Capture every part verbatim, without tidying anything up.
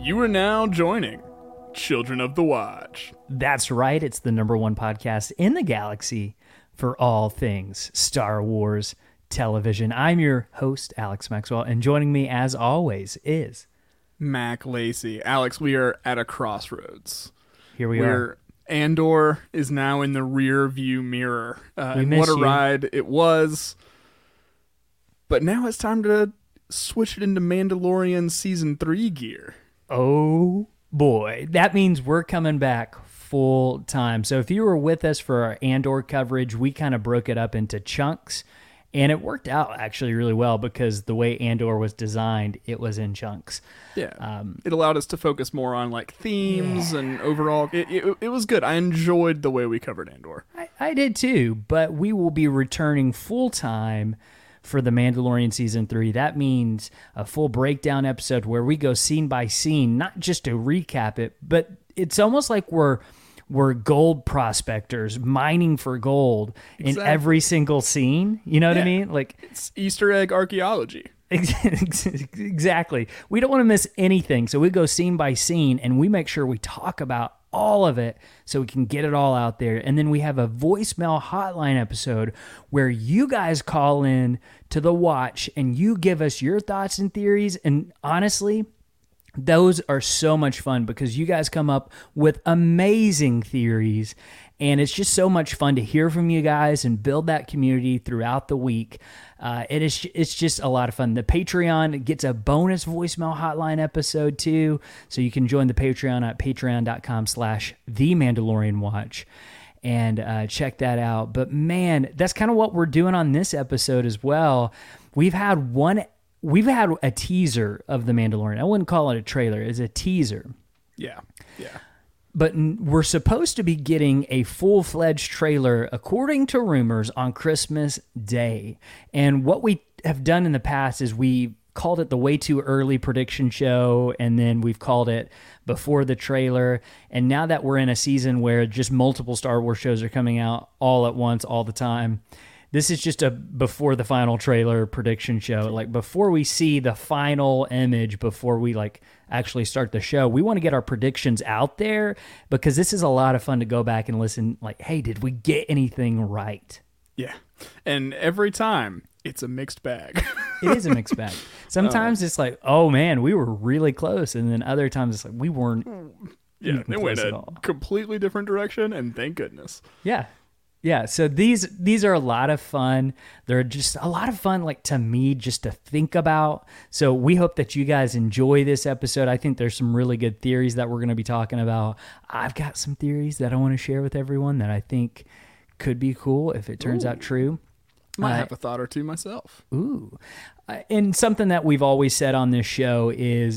You are now joining Children of the Watch. That's right. It's the number one podcast in the galaxy for all things Star Wars television. I'm your host, Alex Maxwell, and joining me, as always, is Mac Lacey. Alex, we are at a crossroads. Here we We're, are. Andor is now in the rear view mirror. Uh, We and miss what a you. ride it was. But now it's time to switch it into Mandalorian Season three gear. Oh, boy. That means we're coming back full time. So if you were with us for our Andor coverage, we kind of broke it up into chunks. And it worked out actually really well because the way Andor was designed, it was in chunks. Yeah, Um, it allowed us to focus more on like themes and overall. It, it it was good. I enjoyed the way we covered Andor. I, I did too, but we will be returning full time for the Mandalorian Season three. That means a full breakdown episode where we go scene by scene, not just to recap it, but it's almost like we're we're gold prospectors mining for gold in Exactly. every single scene. You know what I Yeah. mean? Like It's Easter egg archaeology. Exactly. We don't want to miss anything, so we go scene by scene and we make sure we talk about all of it so we can get it all out there. And then we have a voicemail hotline episode where you guys call in to the watch and you give us your thoughts and theories. And honestly, those are so much fun because you guys come up with amazing theories, and it's just so much fun to hear from you guys and build that community throughout the week. Uh, it is it's just a lot of fun. The Patreon gets a bonus voicemail hotline episode too, so you can join the Patreon at patreon.com slash the Mandalorian Watch and uh, check that out. But man, that's kind of what we're doing on this episode as well. We've had one. We've had a teaser of The Mandalorian. I wouldn't call it a trailer. It's a teaser. Yeah, yeah. But n- we're supposed to be getting a full-fledged trailer, according to rumors, on Christmas Day. And what we have done in the past is we called it the way too early prediction show, and then we've called it before the trailer. And now that we're in a season where just multiple Star Wars shows are coming out all at once, all the time, this is just a before the final trailer prediction show. Like before we see the final image, before we like actually start the show, we want to get our predictions out there because this is a lot of fun to go back and listen. Like, hey, did we get anything right? Yeah. And every time it's a mixed bag. It is a mixed bag. Sometimes it's like, oh man, we were really close. And then other times it's like, we weren't Yeah, even they went close at a all. completely different direction, and thank goodness. Yeah. Yeah, so these these are a lot of fun. They're just a lot of fun, like to me, just to think about. So we hope that you guys enjoy this episode. I think there's some really good theories that we're going to be talking about. I've got some theories that I want to share with everyone that I think could be cool if it turns Ooh. out true. Might Uh, have a thought or two myself. Ooh. Uh, and something that we've always said on this show is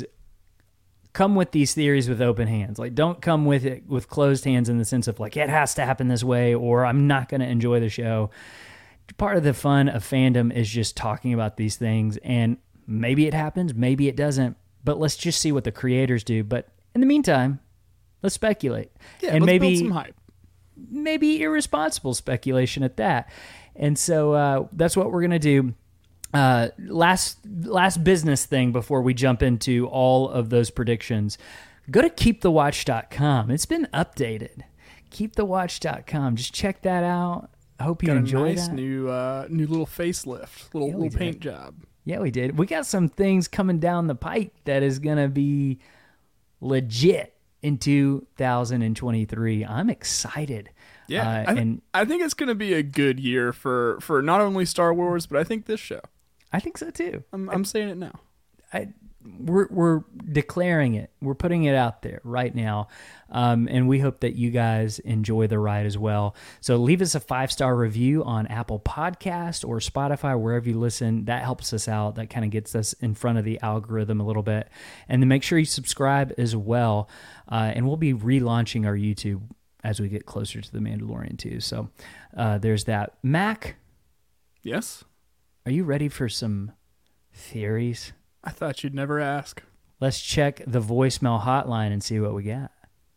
come with these theories with open hands. Like, don't come with it with closed hands in the sense of like, it has to happen this way, or I'm not going to enjoy the show. Part of the fun of fandom is just talking about these things, and maybe it happens, maybe it doesn't, but let's just see what the creators do. But in the meantime, let's speculate. Yeah, and let's maybe build some hype. maybe irresponsible speculation at that. And so uh, that's what we're going to do. Uh, last last business thing before we jump into all of those predictions. Go to keep the watch dot com. It's been updated. keep the watch dot com. Just check that out. I hope you Got a enjoy nice that. new uh, new little facelift, little Yeah, we little did. paint job. Yeah, we did. We got some things coming down the pipe that is going to be legit in two thousand twenty-three. I'm excited. Yeah, Uh, I, th- and I think it's going to be a good year for, for not only Star Wars, but I think this show. I think so too. I'm I'm saying it now. I, we're we're declaring it. We're putting it out there right now, um, and we hope that you guys enjoy the ride as well. So leave us a five star review on Apple Podcast or Spotify, wherever you listen. That helps us out. That kind of gets us in front of the algorithm a little bit. And then make sure you subscribe as well. Uh, and we'll be relaunching our YouTube as we get closer to the Mandalorian too. So uh, there's that. Mac, Yes? are you ready for some theories? I thought you'd never ask. Let's check the voicemail hotline and see what we got.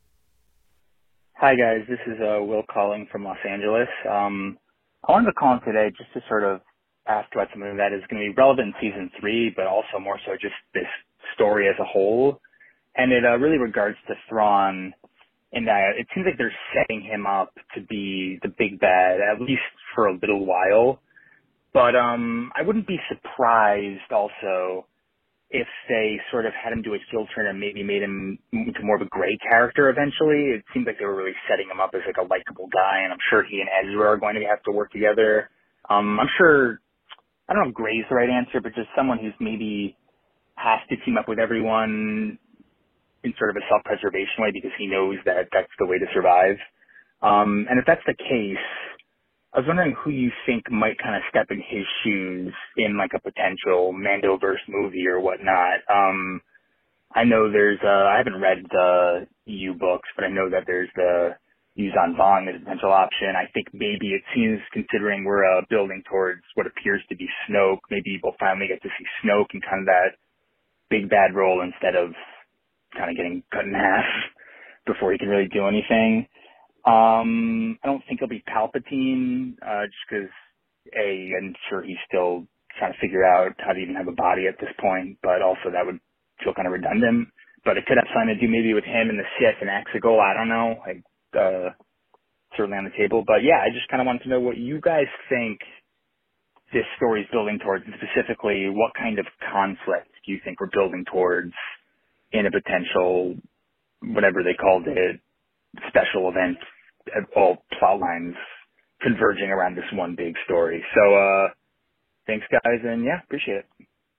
Hi guys, this is uh, Will calling from Los Angeles. Um, I wanted to call in today just to sort of ask about something that is going to be relevant in season three, but also more so just this story as a whole. and it uh, really regards to Thrawn in that it seems like they're setting him up to be the big bad, at least for a little while. But um, I wouldn't be surprised also if they sort of had him do a heel turn and maybe made him into more of a gray character eventually. It seems like they were really setting him up as like a likable guy, and I'm sure he and Ezra are going to have to work together. Um, I'm sure, I don't know if gray's the right answer, but just someone who's maybe has to team up with everyone in sort of a self-preservation way because he knows that that's the way to survive. Um, and if that's the case, I was wondering who you think might kind of step in his shoes in like a potential Mandoverse movie or whatnot. Um, I know there's, uh, I haven't read the E U books, but I know that there's the Yuuzhan Vong as a potential option. I think maybe it seems, considering we're uh, building towards what appears to be Snoke, maybe we'll finally get to see Snoke in kind of that big bad role instead of kind of getting cut in half before he can really do anything. Um, I don't think it'll be Palpatine, uh, just because, A, I'm sure he's still trying to figure out how to even have a body at this point, but also that would feel kind of redundant. But it could have something to do maybe with him and the Sith and Exegol, I don't know, like, uh, certainly on the table. But yeah, I just kind of wanted to know what you guys think this story is building towards, and specifically what kind of conflict do you think we're building towards in a potential, whatever they called it, special event, all plot lines converging around this one big story. So, uh, thanks guys. And yeah, appreciate it.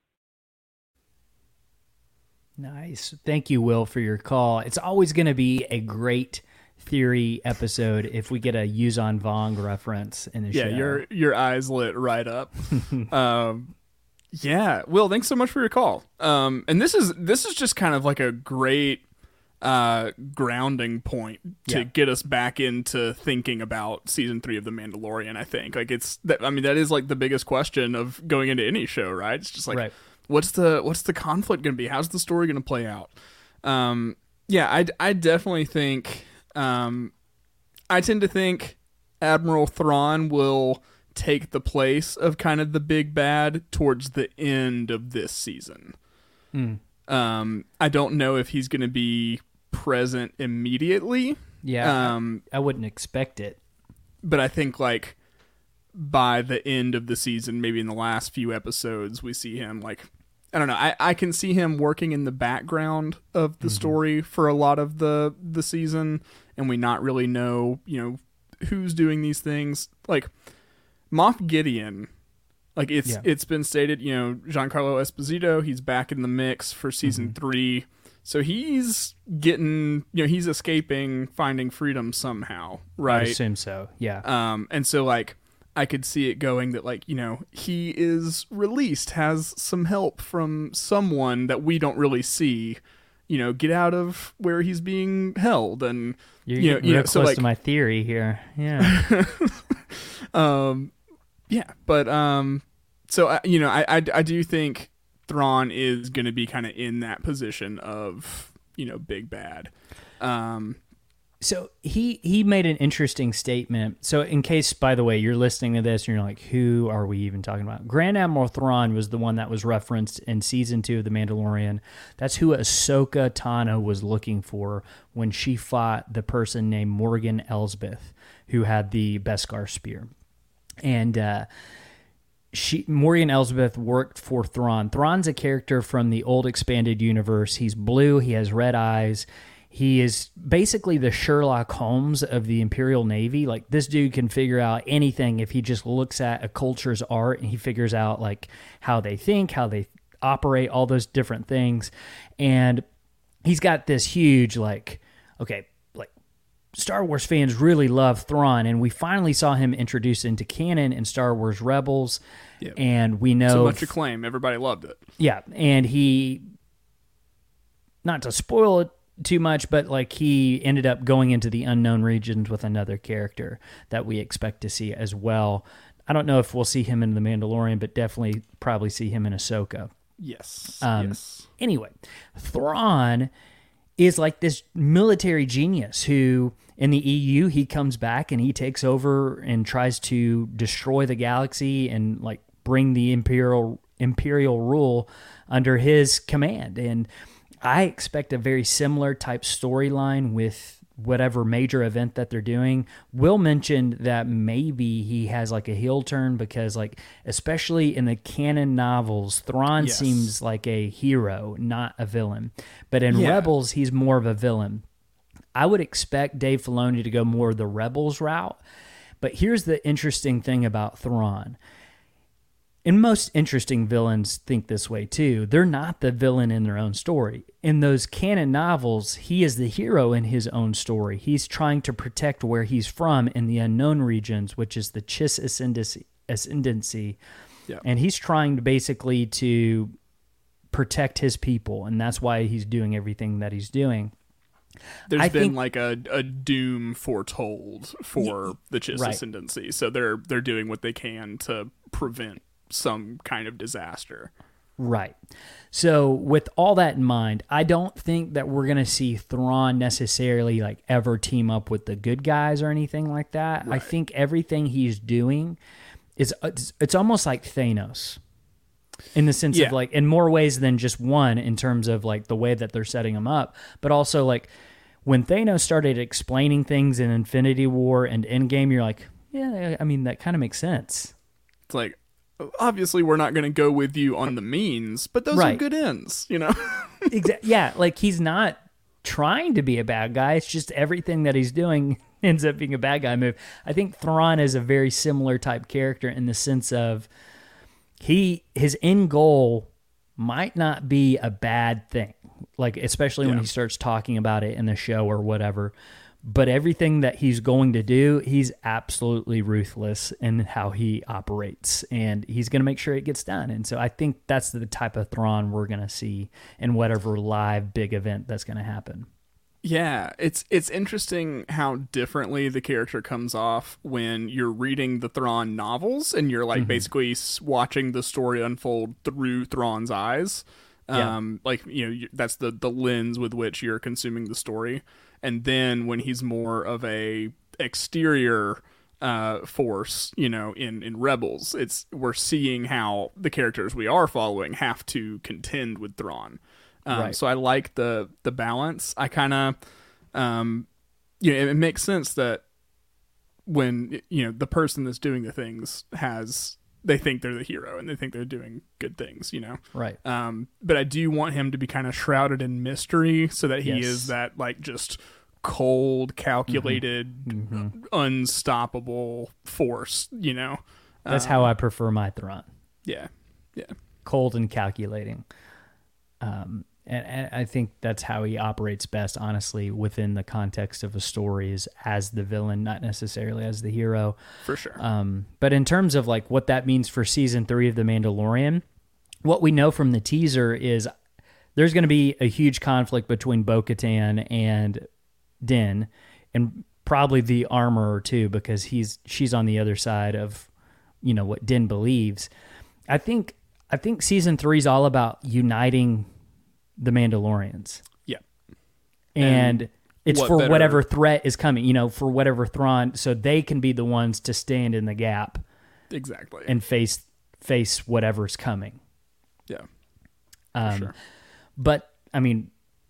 Nice. Thank you, Will, for your call. It's always going to be a great theory episode if we get a Yuuzhan Vong reference in the yeah, show. Yeah, your your eyes lit right up. um, yeah, Will, thanks so much for your call. Um, and this is this is just kind of like a great uh, grounding point to yeah. get us back into thinking about season three of The Mandalorian. I think like it's that. I mean, that is like the biggest question of going into any show, right? It's just like, right. what's the what's the conflict going to be? How's the story going to play out? Um, yeah, I I definitely think. Um, I tend to think Admiral Thrawn will take the place of kind of the big bad towards the end of this season. Mm. Um, I don't know if he's going to be present immediately. Yeah, um, I, I wouldn't expect it. But I think like by the end of the season, maybe in the last few episodes, we see him like, I don't know. I, I can see him working in the background of the mm-hmm. story for a lot of the, the season, and we not really know, you know, who's doing these things. Like Moff Gideon, like it's yeah. it's been stated, you know, Giancarlo Esposito, he's back in the mix for season mm-hmm. three, so he's getting, you know, he's escaping, finding freedom somehow, right? I assume so. Yeah. Um, and so like. I could see it going that, like, you know, he is released, has some help from someone that we don't really see, you know, get out of where he's being held. And, You're you know, getting you real know, close so like, to my theory here. Yeah. um, yeah. But, um, so, I, you know, I, I, I do think Thrawn is going to be kind of in that position of, you know, big bad. Um, So he, he made an interesting statement. So in case, by the way, you're listening to this and you're like, who are we even talking about? Grand Admiral Thrawn was the one that was referenced in season two of The Mandalorian. That's who Ahsoka Tano was looking for when she fought the person named Morgan Elsbeth, who had the Beskar spear. And uh, she Morgan Elsbeth worked for Thrawn. Thrawn's a character from the old expanded universe. He's blue. He has red eyes. He is basically the Sherlock Holmes of the Imperial Navy. Like, this dude can figure out anything if he just looks at a culture's art and he figures out like how they think, how they operate, all those different things. And he's got this huge like, okay, like Star Wars fans really love Thrawn, and we finally saw him introduced into canon in Star Wars Rebels. Yep. And we know so much acclaim, everybody loved it. Yeah, and he, not to spoil it too much, but like he ended up going into the unknown regions with another character that we expect to see as well. I don't know if we'll see him in The Mandalorian, but definitely probably see him in Ahsoka. Yes. Um, yes. Anyway, Thrawn is like this military genius who in the E U, he comes back and he takes over and tries to destroy the galaxy and like bring the imperial imperial rule under his command. And I expect a very similar type storyline with whatever major event that they're doing. Will mentioned that maybe he has like a heel turn because, like, especially in the canon novels, Thrawn Yes. seems like a hero, not a villain. But in Yeah. Rebels, he's more of a villain. I would expect Dave Filoni to go more the Rebels route. But here's the interesting thing about Thrawn. And most interesting villains think this way too. They're not the villain in their own story. In those canon novels, he is the hero in his own story. He's trying to protect where he's from in the unknown regions, which is the Chiss ascendancy. ascendancy. Yeah. And he's trying to basically to protect his people, and that's why he's doing everything that he's doing. There's I been think- like a, a doom foretold for the Chiss Right. ascendancy, so they're they're doing what they can to prevent some kind of disaster. Right. So with all that in mind, I don't think that we're going to see Thrawn necessarily like ever team up with the good guys or anything like that. I Right. think everything he's doing is it's, it's almost like Thanos in the sense Yeah. of like in more ways than just one in terms of like the way that they're setting him up, but also like when Thanos started explaining things in Infinity War and Endgame, you're like, yeah, I mean, that kind of makes sense. It's like, obviously we're not going to go with you on the means, but those are Right. good ends, you know? Exa- yeah, like he's not trying to be a bad guy. It's just everything that he's doing ends up being a bad guy move. I think Thrawn is a very similar type character in the sense of he his end goal might not be a bad thing. Like especially when Yeah. he starts talking about it in the show or whatever. But everything that he's going to do, he's absolutely ruthless in how he operates, and he's going to make sure it gets done. And so I think that's the type of Thrawn we're going to see in whatever live big event that's going to happen. Yeah, it's it's interesting how differently the character comes off when you're reading the Thrawn novels and you're like basically s- watching the story unfold through Thrawn's eyes. Yeah. Um, like you know, you, that's the the lens with which you're consuming the story. And then when he's more of a exterior uh, force, you know, in, in Rebels, it's we're seeing how the characters we are following have to contend with Thrawn. Um, Right. So I like the the balance. I kind of, um, you know, it, it makes sense that when you know the person that's doing the things has they think they're the hero and they think they're doing good things, you know. Right. Um, but I do want him to be kind of shrouded in mystery so that he Yes. is that like just cold, calculated, Mm-hmm. unstoppable force, you know. That's how I prefer my Thrawn. Yeah. Yeah. Cold and calculating. Um, and, and I think that's how he operates best, honestly, within the context of a story is as the villain, not necessarily as the hero. For sure. Um, but in terms of like what that means for season three of The Mandalorian, what we know from the teaser is there's going to be a huge conflict between Bo-Katan and Din, and probably the armorer too, because he's she's on the other side of, you know, what Din believes. I think I think season three is all about uniting the Mandalorians, yeah. and, And it's what for better- whatever threat is coming. You know, for whatever Thrawn, so they can be the ones to stand in the gap Exactly. and face face whatever's coming. yeah. Um, sure. But I mean,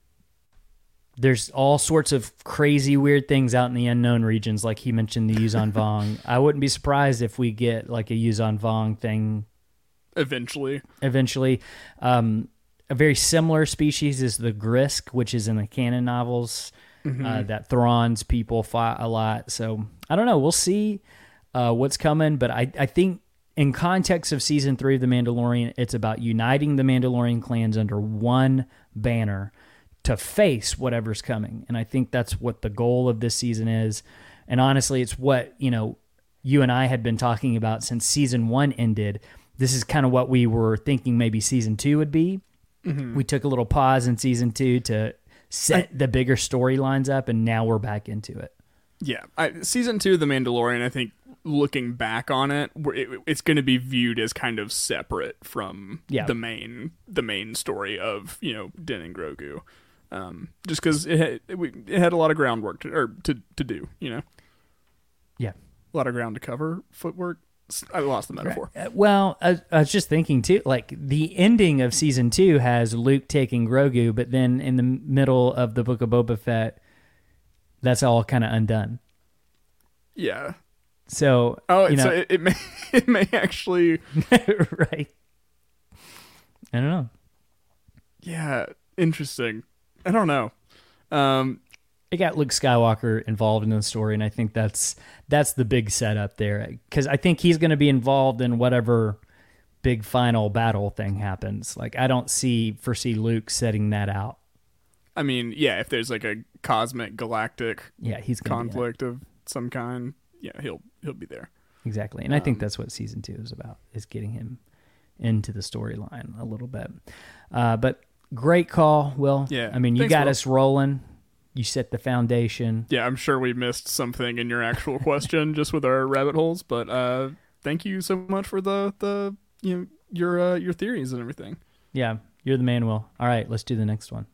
there's all sorts of crazy, weird things out in the unknown regions. Like he mentioned, the Yuzan Vong. I wouldn't be surprised if we get like a Yuzan Vong thing Eventually. eventually. Um, a very similar species is the Grisk, which is in the canon novels. Uh, that Thrawn's people fought a lot. So I don't know. We'll see uh, what's coming. But I, I think in context of season three of The Mandalorian, it's about uniting the Mandalorian clans under one banner to face whatever's coming. And I think that's what the goal of this season is. And honestly, it's what, you know, you and I had been talking about since season one ended. This is kind of what we were thinking maybe season two would be. We took a little pause in season two to set the bigger storylines up, and now we're back into it. Yeah. I, season two of The Mandalorian, I think looking back on it, we're- it it's going to be viewed as kind of separate from Yeah. the main the main story of, you know, Din and Grogu. Um, just because it had, it, we- it had a lot of groundwork to, or to, to do, you know, Yeah. a lot of ground to cover, footwork, I lost the metaphor. Uh, Well, I, I was just thinking too, like the ending of season two has Luke taking Grogu, but then in the middle of the Book of Boba Fett, that's all kind of undone. Yeah. So, Oh, you know, so it, it may it may actually. right. I don't know. Yeah, interesting. I don't know. Um, It got Luke Skywalker involved in the story, and I think that's that's the big setup there. Because I think he's going to be involved in whatever big final battle thing happens. Like, I don't see foresee Luke setting that out. I mean, yeah, if there's like a cosmic galactic Yeah, he's gonna be in it. conflict of some kind, yeah, he'll he'll be there. Exactly, and I think Um, that's what season two is about, is getting him into the storyline a little bit. Uh, but great call, Will. Yeah, I mean, you thanks, got Will. us rolling. You set the foundation. Yeah, I'm sure we missed something in your actual question just with our rabbit holes, but uh, thank you so much for the the you know your uh, your theories and everything. Yeah, you're the man, Will. All right, let's do the next one.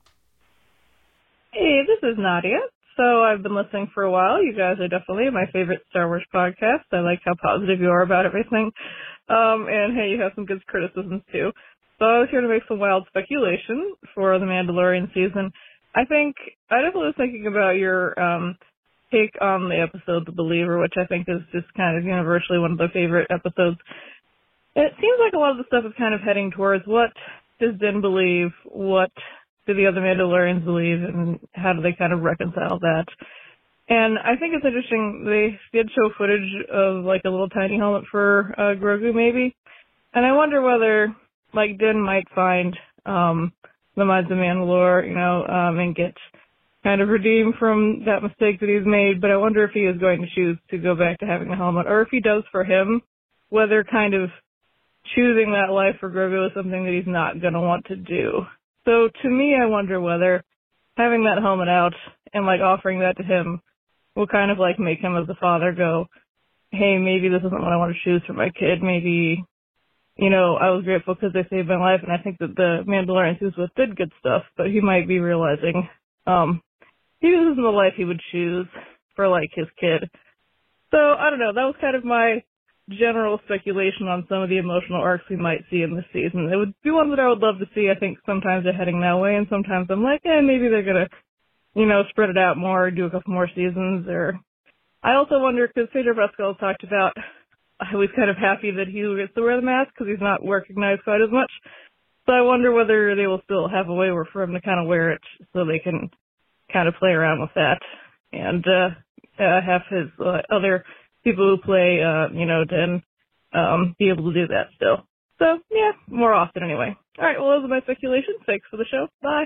Hey, this is Nadia. So I've been listening for a while. You guys are definitely my favorite Star Wars podcast. I like how positive you are about everything. Um, and hey, you have some good criticisms too. So I was here to make some wild speculation for the Mandalorian season. I think, I definitely was thinking about your um, take on the episode The Believer, which I think is just kind of universally one of the favorite episodes. It seems like a lot of the stuff is kind of heading towards what does Din believe, what do the other Mandalorians believe, and how do they kind of reconcile that? And I think it's interesting, they did show footage of like a little tiny helmet for uh, Grogu maybe, and I wonder whether like Din might find um, the Mines of Mandalore, you know, um, and get kind of redeemed from that mistake that he's made, but I wonder if he is going to choose to go back to having the helmet, or if he does for him, whether kind of choosing that life for Grogu is something that he's not going to want to do. So to me, I wonder whether having that helmet out and like offering that to him will kind of like make him as a father go, hey, maybe this isn't what I want to choose for my kid. Maybe, you know, I was grateful because they saved my life, and I think that the Mandalorians he was with did good stuff, but he might be realizing um, maybe this isn't the life he would choose for like his kid. So I don't know. That was kind of my general speculation on some of the emotional arcs we might see in this season. It would be one that I would love to see. I think sometimes they're heading that way, and sometimes I'm like, eh, maybe they're gonna, you know, spread it out more, do a couple more seasons. Or I also wonder, because Pedro Pascal talked about how he's kind of happy that he gets to wear the mask because he's not recognized quite as much. So I wonder whether they will still have a way where for him to kind of wear it so they can kind of play around with that and uh, uh have his uh, other people who play, uh, you know, Din, um, be able to do that still. So, yeah, more often anyway. All right, well, those are my speculations. Thanks for the show. Bye.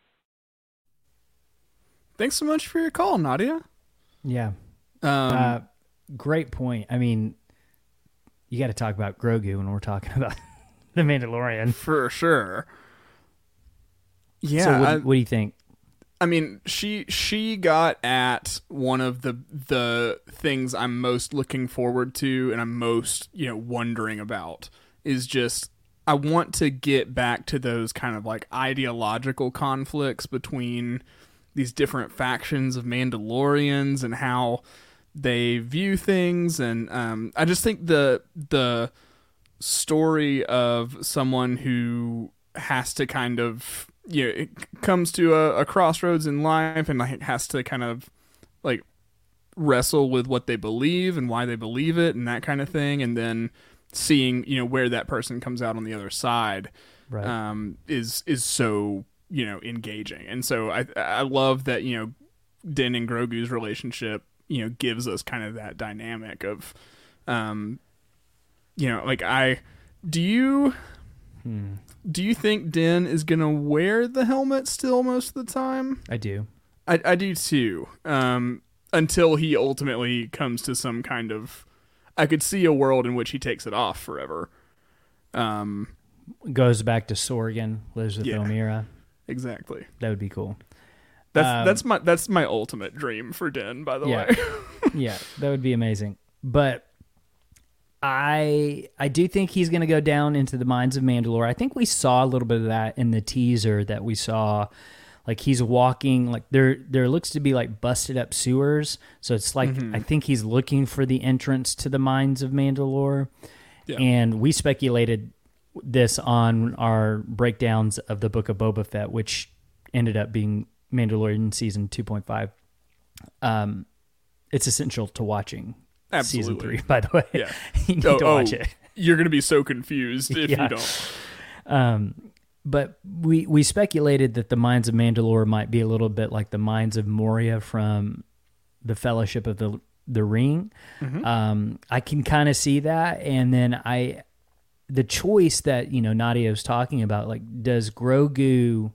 Thanks so much for your call, Nadia. Yeah. Um, Uh, great point. I mean, you got to talk about Grogu when we're talking about the Mandalorian. for sure. Yeah, So what, I, what do you think? I mean, she she got at one of the the things I'm most looking forward to, and I'm most you know wondering about is just I want to get back to those kind of like ideological conflicts between these different factions of Mandalorians and how they view things, and um, I just think the the story of someone who has to kind of you know, it comes to a, a crossroads in life and like has to kind of like wrestle with what they believe and why they believe it and that kind of thing, and then seeing you know where that person comes out on the other side Right. um, is is so you know engaging, and so I I love that you know Din and Grogu's relationship you know gives us kind of that dynamic of um you know like I do you. Hmm. Do you think Din is gonna wear the helmet still most of the time? I do. I, I do too. Um, until he ultimately comes to some kind of, I could see a world in which he takes it off forever. Um, Goes back to Sorgan, lives with Yeah. Omira. exactly. That would be cool. That's Um, that's my that's my ultimate dream for Din. By the Yeah. way. Yeah, that would be amazing. But I I do think he's going to go down into the Mines of Mandalore. I think we saw a little bit of that in the teaser that we saw Like he's walking, like there there looks to be like busted up sewers. So it's like, Mm-hmm. I think he's looking for the entrance to the mines of Mandalore. Yeah. And we speculated this on our breakdowns of the Book of Boba Fett, which ended up being Mandalorian season two point five. Um, it's essential to watching season Absolutely. three, by the way. Yeah. You need Oh, to watch oh, it. You're going to be so confused if Yeah. you don't. Um, but we we speculated that the Mines of Mandalore might be a little bit like the Mines of Moria from the Fellowship of the the Ring. Mm-hmm. Um, I can kind of see that, and then I, the choice that you know Nadia was talking about, like, does Grogu,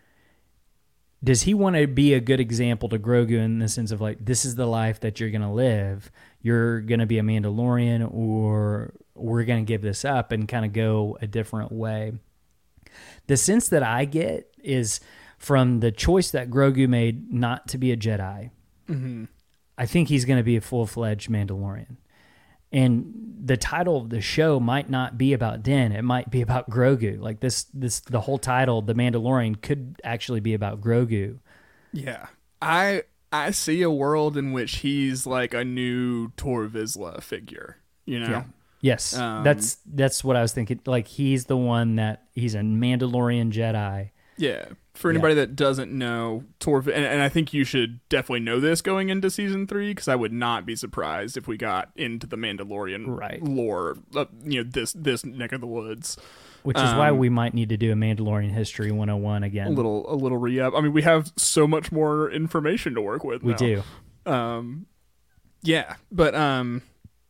does he want to be a good example to Grogu in the sense of like, this is the life that you're gonna live, you're gonna be a Mandalorian, or we're gonna give this up and kind of go a different way. The sense that I get is from the choice that Grogu made not to be a Jedi. Mm-hmm. I think he's going to be a full-fledged Mandalorian. And the title of the show might not be about Din. It might be about Grogu. Like this, this the whole title, The Mandalorian, could actually be about Grogu. Yeah. I I see a world in which he's like a new Tor Vizsla figure, you know? Yeah. Yes, Um, that's that's what I was thinking. Like he's the one that he's a Mandalorian Jedi. Yeah. For anybody that doesn't know, Tor, and, and I think you should definitely know this going into season three, because I would not be surprised if we got into the Mandalorian Right. lore, uh, you know, this this neck of the woods. Which is why Um, we might need to do a Mandalorian History one oh one again. A little a little re-up. I mean, we have so much more information to work with we now. do. Um, yeah, but um,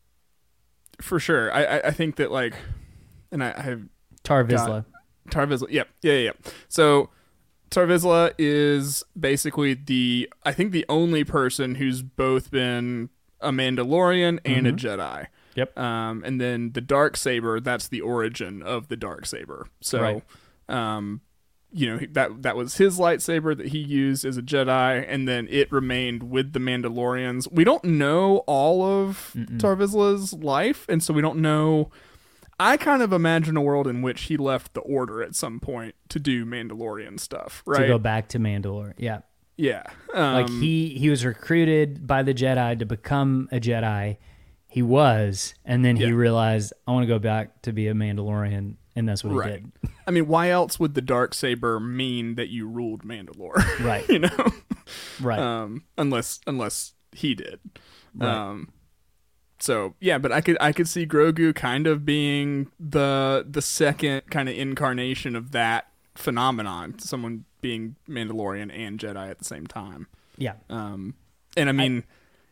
for sure, I I, I think that like, and I, I have Tar got- Vizsla. Tar Vizsla. Yep. Yeah, yeah, yeah. So Tar Vizsla is basically the, I think, the only person who's both been a Mandalorian and a Jedi. Yep. Um, and then the Darksaber, that's the origin of the Darksaber. So, Right. um, you know, that that was his lightsaber that he used as a Jedi, and then it remained with the Mandalorians. We don't know all of Tar Vizsla's life, and so we don't know. I kind of imagine a world in which he left the Order at some point to do Mandalorian stuff, right? To go back to Mandalore. Yeah. Yeah. Um, Like he, he was recruited by the Jedi to become a Jedi. He was, and then he Yeah. realized, I want to go back to be a Mandalorian, and that's what he Right. did. I mean, why else would the Darksaber mean that you ruled Mandalore? Right. You know? Right. Um, unless unless he did. Right. Um, so yeah, but I could I could see Grogu kind of being the the second kind of incarnation of that phenomenon, someone being Mandalorian and Jedi at the same time. yeah. Um, and I mean,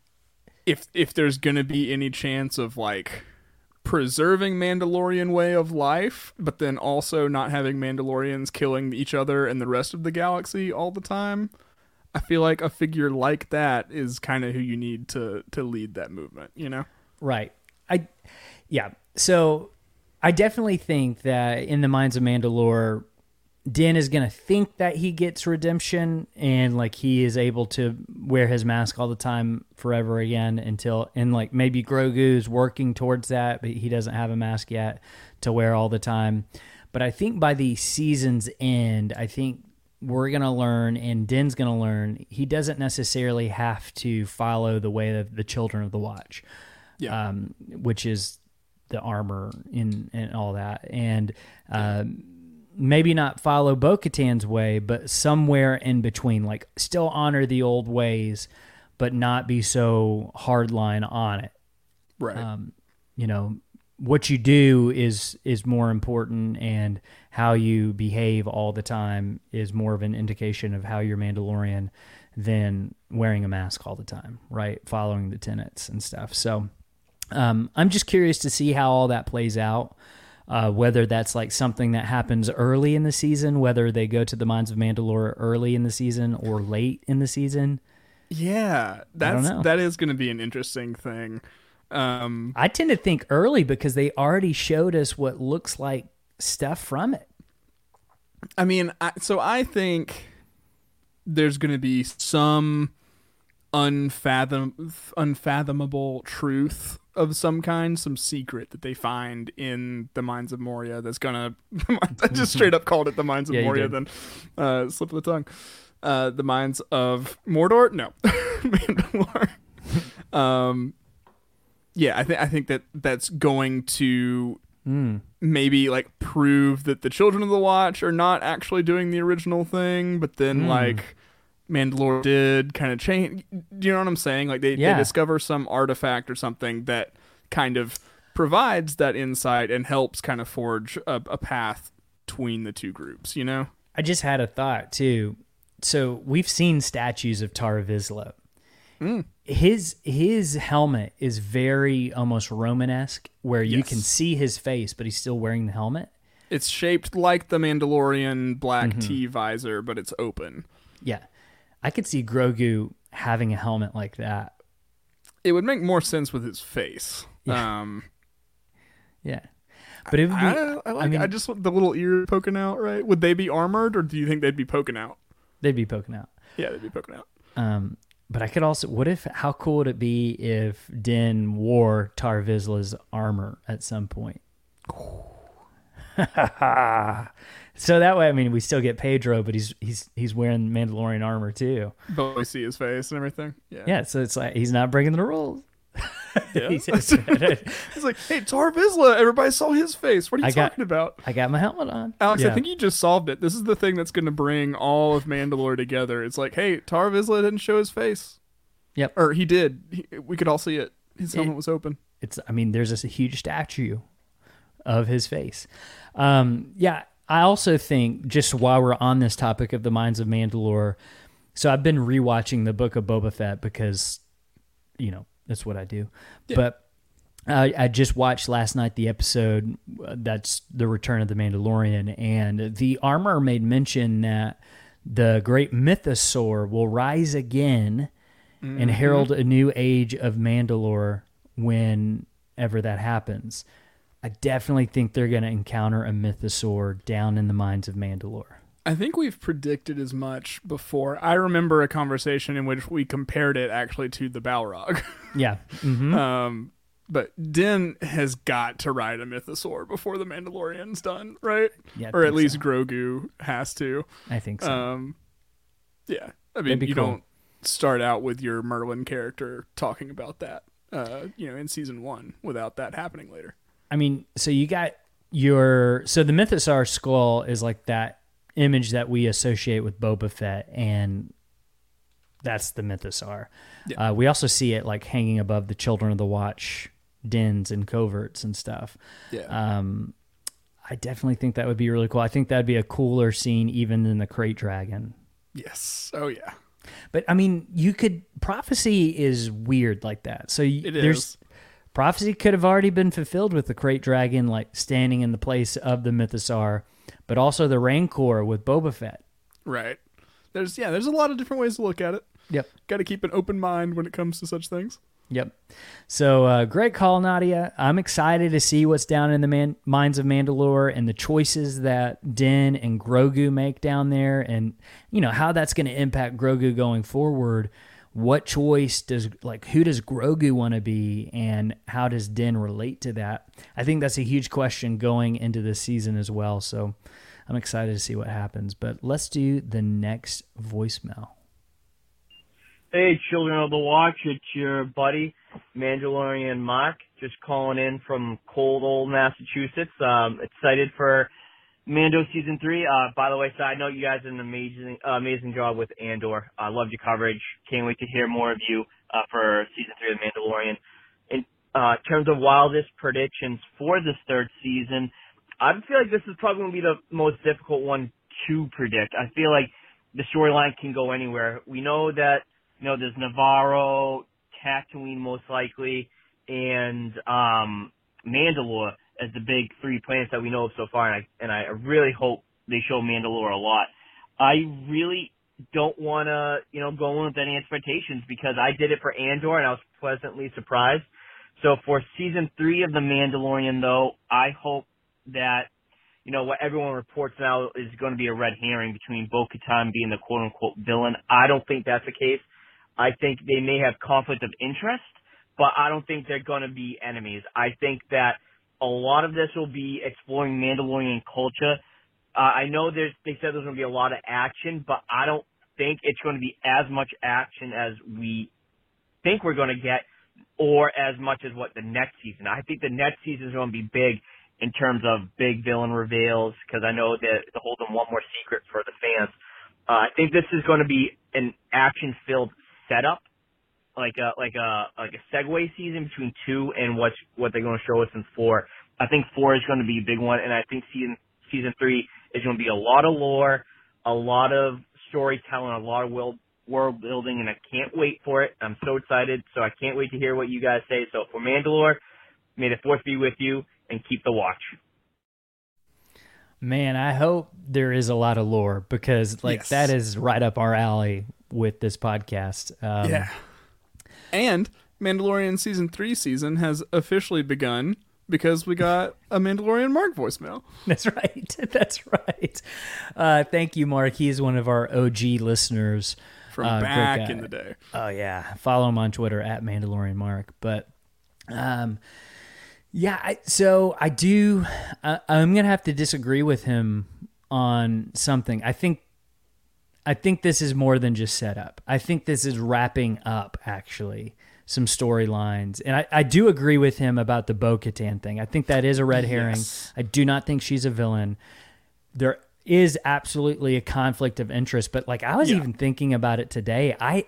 if if there's gonna be any chance of like preserving Mandalorian way of life, but then also not having Mandalorians killing each other and the rest of the galaxy all the time, I feel like a figure like that is kind of who you need to to lead that movement, you know? Right. I, yeah. So I definitely think that in the Mines of Mandalore, Din is going to think that he gets redemption and like he is able to wear his mask all the time forever again until, and like maybe Grogu's working towards that, but he doesn't have a mask yet to wear all the time. But I think by the season's end, I think we're going to learn, and Din's going to learn, he doesn't necessarily have to follow the way of the Children of the Watch. Yeah. Um, which is the armor in, and all that. And um, maybe not follow Bo-Katan's way, but somewhere in between, like still honor the old ways, but not be so hardline on it. Right. Um, you know, what you do is is more important, and how you behave all the time is more of an indication of how you're Mandalorian than wearing a mask all the time, right? Following the tenets and stuff. So um, I'm just curious to see how all that plays out. Uh, whether that's like something that happens early in the season, whether they go to the Mines of Mandalore early in the season or late in the season. Yeah, don't that's know. that is going to be an interesting thing. Um, I tend to think early because they already showed us what looks like stuff from it. I mean, I, so I think there's going to be some unfathom unfathomable truth of some kind, some secret that they find in the Mines of Moria that's gonna I just straight up called it the Mines of Yeah, you Moria, did. then uh slip of the tongue. uh, the minds of Mordor. No, Mandalore. um, yeah, I think I think that that's going to Mm. maybe like prove that the Children of the Watch are not actually doing the original thing, but then Mm. like Mandalore did kind of change. Do you know what I'm saying? Like they, Yeah. they discover some artifact or something that kind of provides that insight and helps kind of forge a, a path between the two groups, you know? I just had a thought too. So we've seen statues of Tar Vizsla. Mm. His his helmet is very almost Romanesque, where you Yes. can see his face, but he's still wearing the helmet. It's shaped like the Mandalorian black Mm-hmm. T visor, but it's open. Yeah, I could see Grogu having a helmet like that. It would make more sense with his face. Yeah. Um, Yeah, but it would be. I, I like. I, mean- just want the little ear poking out. Right? Would they be armored, or do you think they'd be poking out? They'd be poking out. Yeah, they'd be poking out. Um, but I could also. What if? How cool would it be if Din wore Tar Vizsla's armor at some point? So that way, I mean, we still get Pedro, but he's he's he's wearing Mandalorian armor too. But we see his face and everything. Yeah. Yeah, so it's like he's not breaking the rules. Yeah. He's just- It's like, hey, Tar Vizsla, everybody saw his face. What are you I got- talking about? I got my helmet on. Alex, Yeah. I think you just solved it. This is the thing that's going to bring all of Mandalore together. It's like, hey, Tar Vizsla didn't show his face. Yep. Or he did. He, we could all see it. His helmet It- was open. It's. I mean, there's this huge statue of his face. Um, yeah, I also think just while we're on this topic of the Minds of Mandalore, so I've been rewatching the Book of Boba Fett because, you know, that's what I do. But I, I just watched last night the episode uh, that's the Return of the Mandalorian, and the armor made mention that the great mythosaur will rise again and herald a new age of Mandalore whenever that happens. I definitely think they're going to encounter a mythosaur down in the mines of Mandalore. I think we've predicted as much before. I remember a conversation in which we compared it actually to the Balrog. Yeah. Mm-hmm. um, but Din has got to ride a mythosaur before the Mandalorian's done, right? Yeah, I or at think least so. Grogu has to. I think so. Um, yeah, I mean, That'd be you cool. don't start out with your Merlin character talking about that, uh, you know, in season one without that happening later. I mean, so you got your so the mythosaur skull is like that image that we associate with Boba Fett, and that's the mythosaur. Yeah. Uh, we also see it like hanging above the Children of the Watch dens and coverts and stuff. Yeah, Um, I definitely think that would be really cool. I think that'd be a cooler scene even than the Crate Dragon. yes, oh yeah, But I mean, you could prophecy is weird like that. So you, it there's is. prophecy could have already been fulfilled with the Crate Dragon like standing in the place of the mythosaur, but also the Rancor with Boba Fett. Right. There's yeah, there's a lot of different ways to look at it. Yep. Got to keep an open mind when it comes to such things. Yep. So uh, great call, Nadia. I'm excited to see what's down in the man- mines of Mandalore and the choices that Din and Grogu make down there, and you know how that's going to impact Grogu going forward. What choice does like who does Grogu want to be, and how does Din relate to that? I think that's a huge question going into this season as well. So I'm excited to see what happens. But let's do the next voicemail. Hey, Children of the Watch, it's your buddy, Mandalorian Mark, just calling in from cold old Massachusetts. Um, excited for Mando Season three. Uh, by the way, side note, you guys did an amazing, uh, amazing job with Andor. I uh, loved your coverage. Can't wait to hear more of you uh, for Season three of The Mandalorian. In uh, terms of wildest predictions for this third season, I feel like this is probably going to be the most difficult one to predict. I feel like the storyline can go anywhere. We know that You know, there's Navarro, Tatooine most likely, and um, Mandalore as the big three planets that we know of so far, and I, and I really hope they show Mandalore a lot. I really don't want to, you know, go in with any expectations because I did it for Andor, and I was pleasantly surprised. So for season three of The Mandalorian, though, I hope that, you know, what everyone reports now is going to be a red herring between Bo-Katan being the quote-unquote villain. I don't think that's the case. I think they may have conflict of interest, but I don't think they're going to be enemies. I think that a lot of this will be exploring Mandalorian culture. Uh, I know there's, they said there's going to be a lot of action, but I don't think it's going to be as much action as we think we're going to get, or as much as what the next season. I think the next season is going to be big in terms of big villain reveals, because I know that to hold them one more secret for the fans. Uh, I think this is going to be an action-filled setup, like a like a like a segue season between two and what what they're going to show us in four. I think four is going to be a big one, and I think season season three is going to be a lot of lore, a lot of storytelling, a lot of world world building, and I can't wait for it. I'm so excited, so I can't wait to hear what you guys say. So for Mandalore, may the Fourth be with you, and keep the watch. Man, I hope there is a lot of lore, because like Yes. that is right up our alley with this podcast. Um, Yeah. And Mandalorian season three season has officially begun because we got a Mandalorian Mark voicemail. That's right. That's right. Uh, thank you, Mark. He's one of our O G listeners From Uh, great back guy. in the day. Oh yeah, follow him on Twitter at Mandalorian Mark. But, um, yeah. I, so I do. Uh, I'm gonna have to disagree with him on something. I think. I think this is more than just setup. I think this is wrapping up actually some storylines, and I, I do agree with him about the Bo-Katan thing. I think that is a red herring. Yes. I do not think she's a villain. There is absolutely a conflict of interest, but like I was Yeah. even thinking about it today. I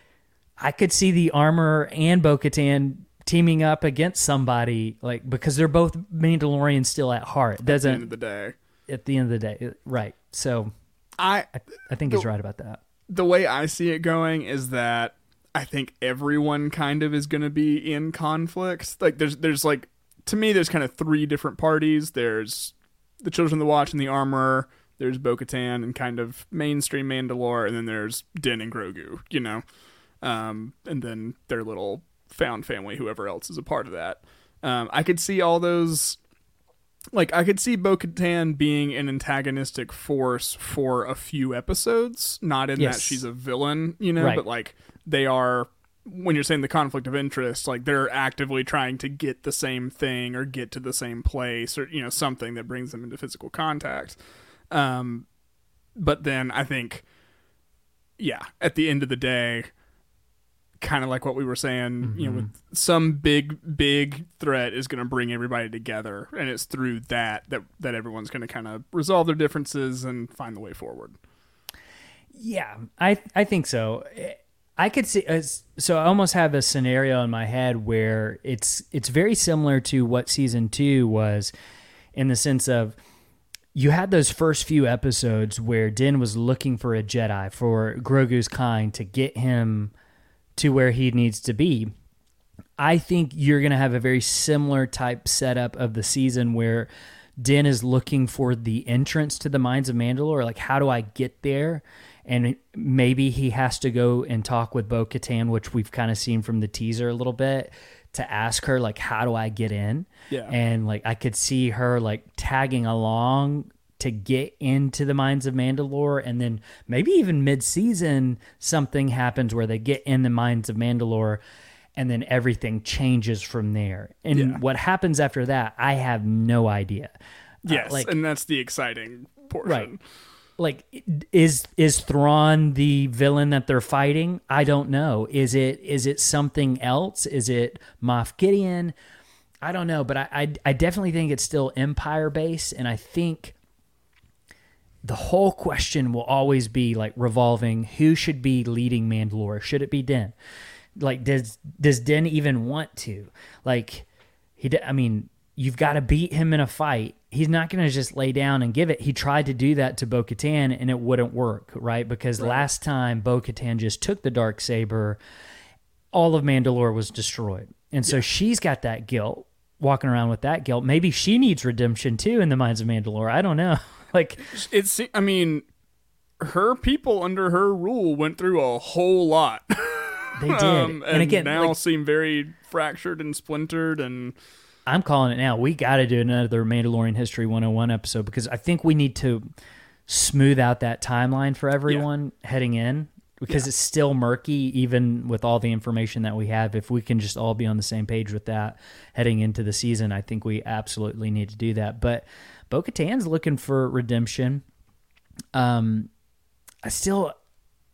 I could see the Armor and Bo-Katan teaming up against somebody, like because they're both Mandalorians still at heart. At the end Doesn't of the day. at the end of the day, right? So I I, I think The- he's right about that. the way I see it going is that I think everyone kind of is going to be in conflict. Like there's there's like to me there's kind of three different parties. There's the Children of the Watch and the Armor. There's Bo-Katan and kind of mainstream Mandalore, and then there's Din and Grogu. You know, um, and then their little found family, whoever else is a part of that. Um, I could see all those. Like, I could see Bo-Katan being an antagonistic force for a few episodes, not in Yes. that she's a villain, you know, Right. but, like, they are, when you're saying the conflict of interest, like, they're actively trying to get the same thing or get to the same place or, you know, something that brings them into physical contact. Um, but then I think, yeah, at the end of the day, kind of like what we were saying, Mm-hmm. you know, with some big, big threat is going to bring everybody together, and it's through that that, that everyone's going to kind of resolve their differences and find the way forward. Yeah, I I think so. I could see. Uh, so I almost have a scenario in my head where it's it's very similar to what season two was, in the sense of you had those first few episodes where Din was looking for a Jedi, for Grogu's kind, to get him to where he needs to be. I think you're going to have a very similar type setup of the season where Din is looking for the entrance to the Mines of Mandalore. Like, how do I get there? And maybe he has to go and talk with Bo-Katan, which we've kind of seen from the teaser a little bit, to ask her, like, how do I get in? Yeah. And, like, I could see her, like, tagging along to get into the Mines of Mandalore, and then maybe even mid-season something happens where they get in the Mines of Mandalore, and then everything changes from there. And Yeah. what happens after that, I have no idea. Uh, Yes, like, and that's the exciting portion. right. Like, is is Thrawn the villain that they're fighting? I don't know. Is it is it something else? Is it Moff Gideon? I don't know, but I I, I definitely think it's still Empire based, and I think the whole question will always be like revolving: who should be leading Mandalore? Should it be Din? Like, does does Din even want to? Like, he, I mean, you've got to beat him in a fight. He's not going to just lay down and give it. He tried to do that to Bo-Katan, and it wouldn't work, right? Because Right. last time Bo-Katan just took the Darksaber, all of Mandalore was destroyed. And so she's got that guilt, walking around with that guilt. Maybe she needs redemption too in the Mines of Mandalore. I don't know. Like, It's, I mean, her people under her rule went through a whole lot. they did. Um, and, and again, now like, seem very fractured and splintered, and I'm calling it now. We got to do another Mandalorian History one oh one episode, because I think we need to smooth out that timeline for everyone heading in, because Yeah. it's still murky even with all the information that we have. If we can just all be on the same page with that heading into the season, I think we absolutely need to do that. But Bo-Katan's looking for redemption. Um, I still,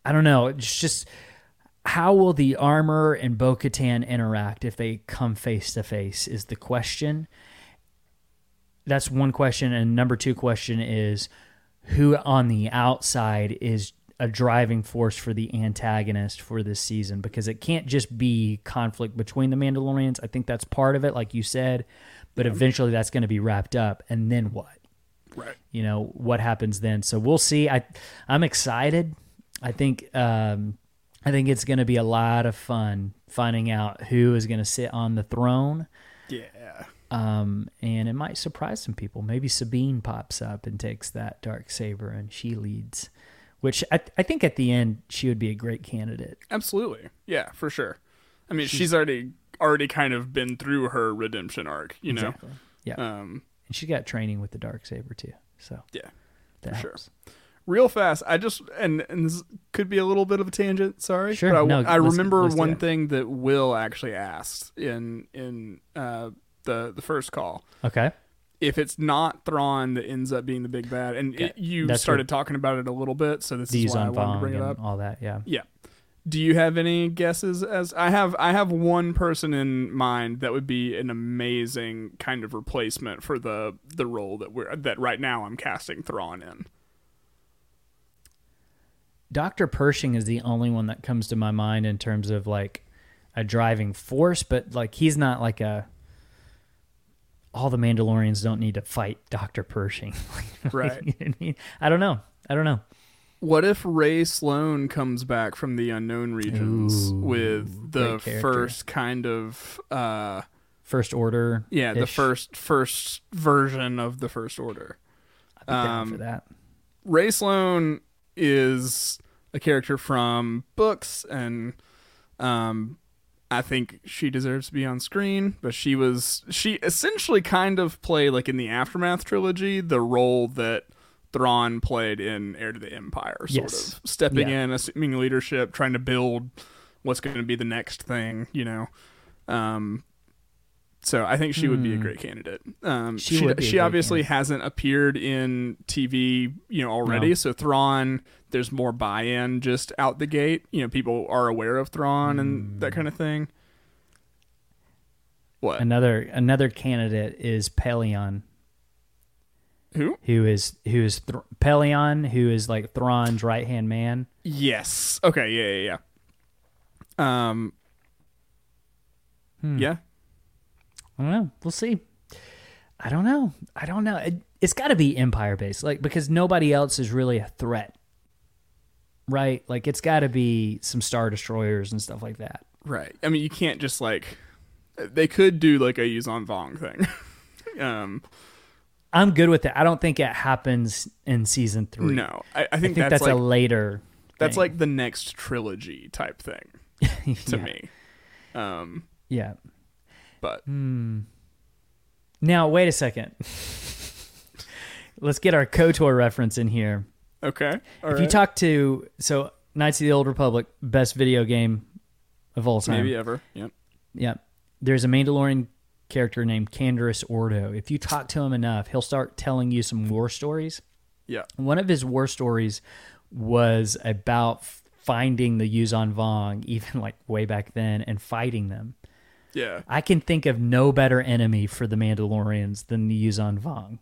I don't know. It's just how will the armor and Bo-Katan interact if they come face to face is the question. That's one question. And number two question is who on the outside is a driving force for the antagonist for this season, because it can't just be conflict between the Mandalorians. I think that's part of it, like you said, but yeah. eventually that's going to be wrapped up. And then what? Right. You know, what happens then? So we'll see. I, I'm excited. I think, um, I think it's going to be a lot of fun finding out who is going to sit on the throne. Yeah. Um, and it might surprise some people. Maybe Sabine pops up and takes that Darksaber and she leads. Which I, I think at the end she would be a great candidate. Absolutely, yeah, for sure. I mean, she's, she's already already kind of been through her redemption arc, you know. Exactly. Yeah, um, and she got training with the Darksaber too. So yeah, that for helps. sure. Real fast, I just and and this could be a little bit of a tangent. Sorry, sure. But I, no, I let's, remember let's one thing that Will actually asked in in uh, the the first call. Okay. If it's not Thrawn that ends up being the big bad, and okay. it, you That's started what, talking about it a little bit, so this is why I wanted to bring it up. All that, yeah, yeah. Do you have any guesses? As I have, I have one person in mind that would be an amazing kind of replacement for the the role that we're that right now I'm casting Thrawn in. Doctor Pershing is the only one that comes to my mind in terms of like a driving force, but like he's not like a. All the Mandalorians don't need to fight Doctor Pershing. Right. You know what I mean? I don't know. I don't know. What if Ray Sloan comes back from the Unknown Regions Ooh, with the first kind of uh, First Order? Yeah, the first first version of the First Order. I'd be down for that. Ray Sloan is a character from books, and um, I think she deserves to be on screen, but she was she essentially kind of played, like in the Aftermath trilogy, the role that Thrawn played in Heir to the Empire, sort yes. of stepping yeah. in, assuming leadership, trying to build what's going to be the next thing, you know. Um, so I think she mm. would be a great candidate. Um, she she, would be she obviously candidate. hasn't appeared in T V, you know, already. No. So Thrawn, there's more buy-in just out the gate. You know, people are aware of Thrawn mm. and that kind of thing. What? Another another candidate is Pelion. Who? Who is who is Th- Pelion? Who is like Thrawn's right hand man? Yes. Okay. Yeah. Yeah. Yeah. Um. Hmm. Yeah. I don't know. We'll see. I don't know. I don't know. It, it's got to be Empire based, like because nobody else is really a threat, right? Like it's got to be some Star Destroyers and stuff like that. Right. I mean, you can't just like. They could do like a Yuuzhan Vong thing. um. I'm good with it. I don't think it happens in season three. No, I, I, think, I think that's, that's like, a later. That's thing. like the next trilogy type thing to yeah. me. Um, yeah, but hmm. Now wait a second. Let's get our KOTOR reference in here. Okay. All if right. you talk to so Knights of the Old Republic, best video game of all time, maybe ever. Yep. Yep. There's a Mandalorian character named Canderous Ordo. If you talk to him enough, he'll start telling you some war stories. Yeah. One of his war stories was about finding the Yuuzhan Vong, even like way back then, and fighting them. Yeah. I can think of no better enemy for the Mandalorians than the Yuuzhan Vong.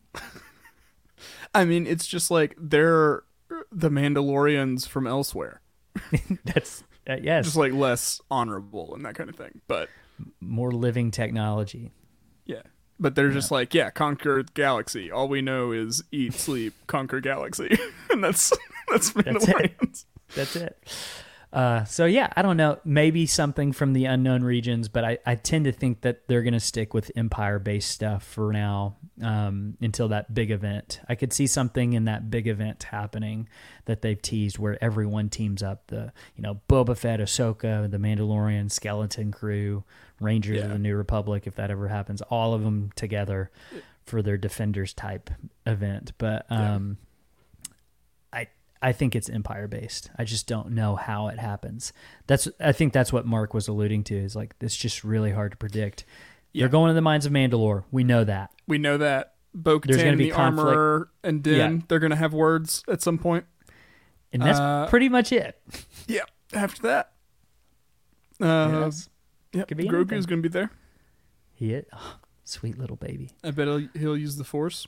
I mean, it's just like they're the Mandalorians from elsewhere. That's uh, yes. Just like less honorable and that kind of thing, but more living technology. Yeah. But they're yeah. just like, yeah, conquer galaxy. All we know is eat, sleep, conquer galaxy. And that's that's Mandalorians. That's it. That's it. Uh, so yeah, I don't know. Maybe something from the Unknown Regions, but I, I tend to think that they're going to stick with Empire-based stuff for now um, until that big event. I could see something in that big event happening that they've teased where everyone teams up. The you know Boba Fett, Ahsoka, the Mandalorian, Skeleton Crew, Rangers yeah. of the New Republic, if that ever happens, all of them together for their Defenders type event. But um, yeah. I I think it's Empire based. I just don't know how it happens. That's I think that's what Mark was alluding to. Is like it's just really hard to predict. Yeah. They're going to the mines of Mandalore. We know that. We know that. Bo-Katan, the conflict. armorer, and Din, yeah. they're going to have words at some point. And that's uh, pretty much it. Yeah. After that, uh, Yes. yeah, Could be Grogu's anything. gonna be there. He is. Oh, sweet little baby. I bet he'll, he'll use the Force.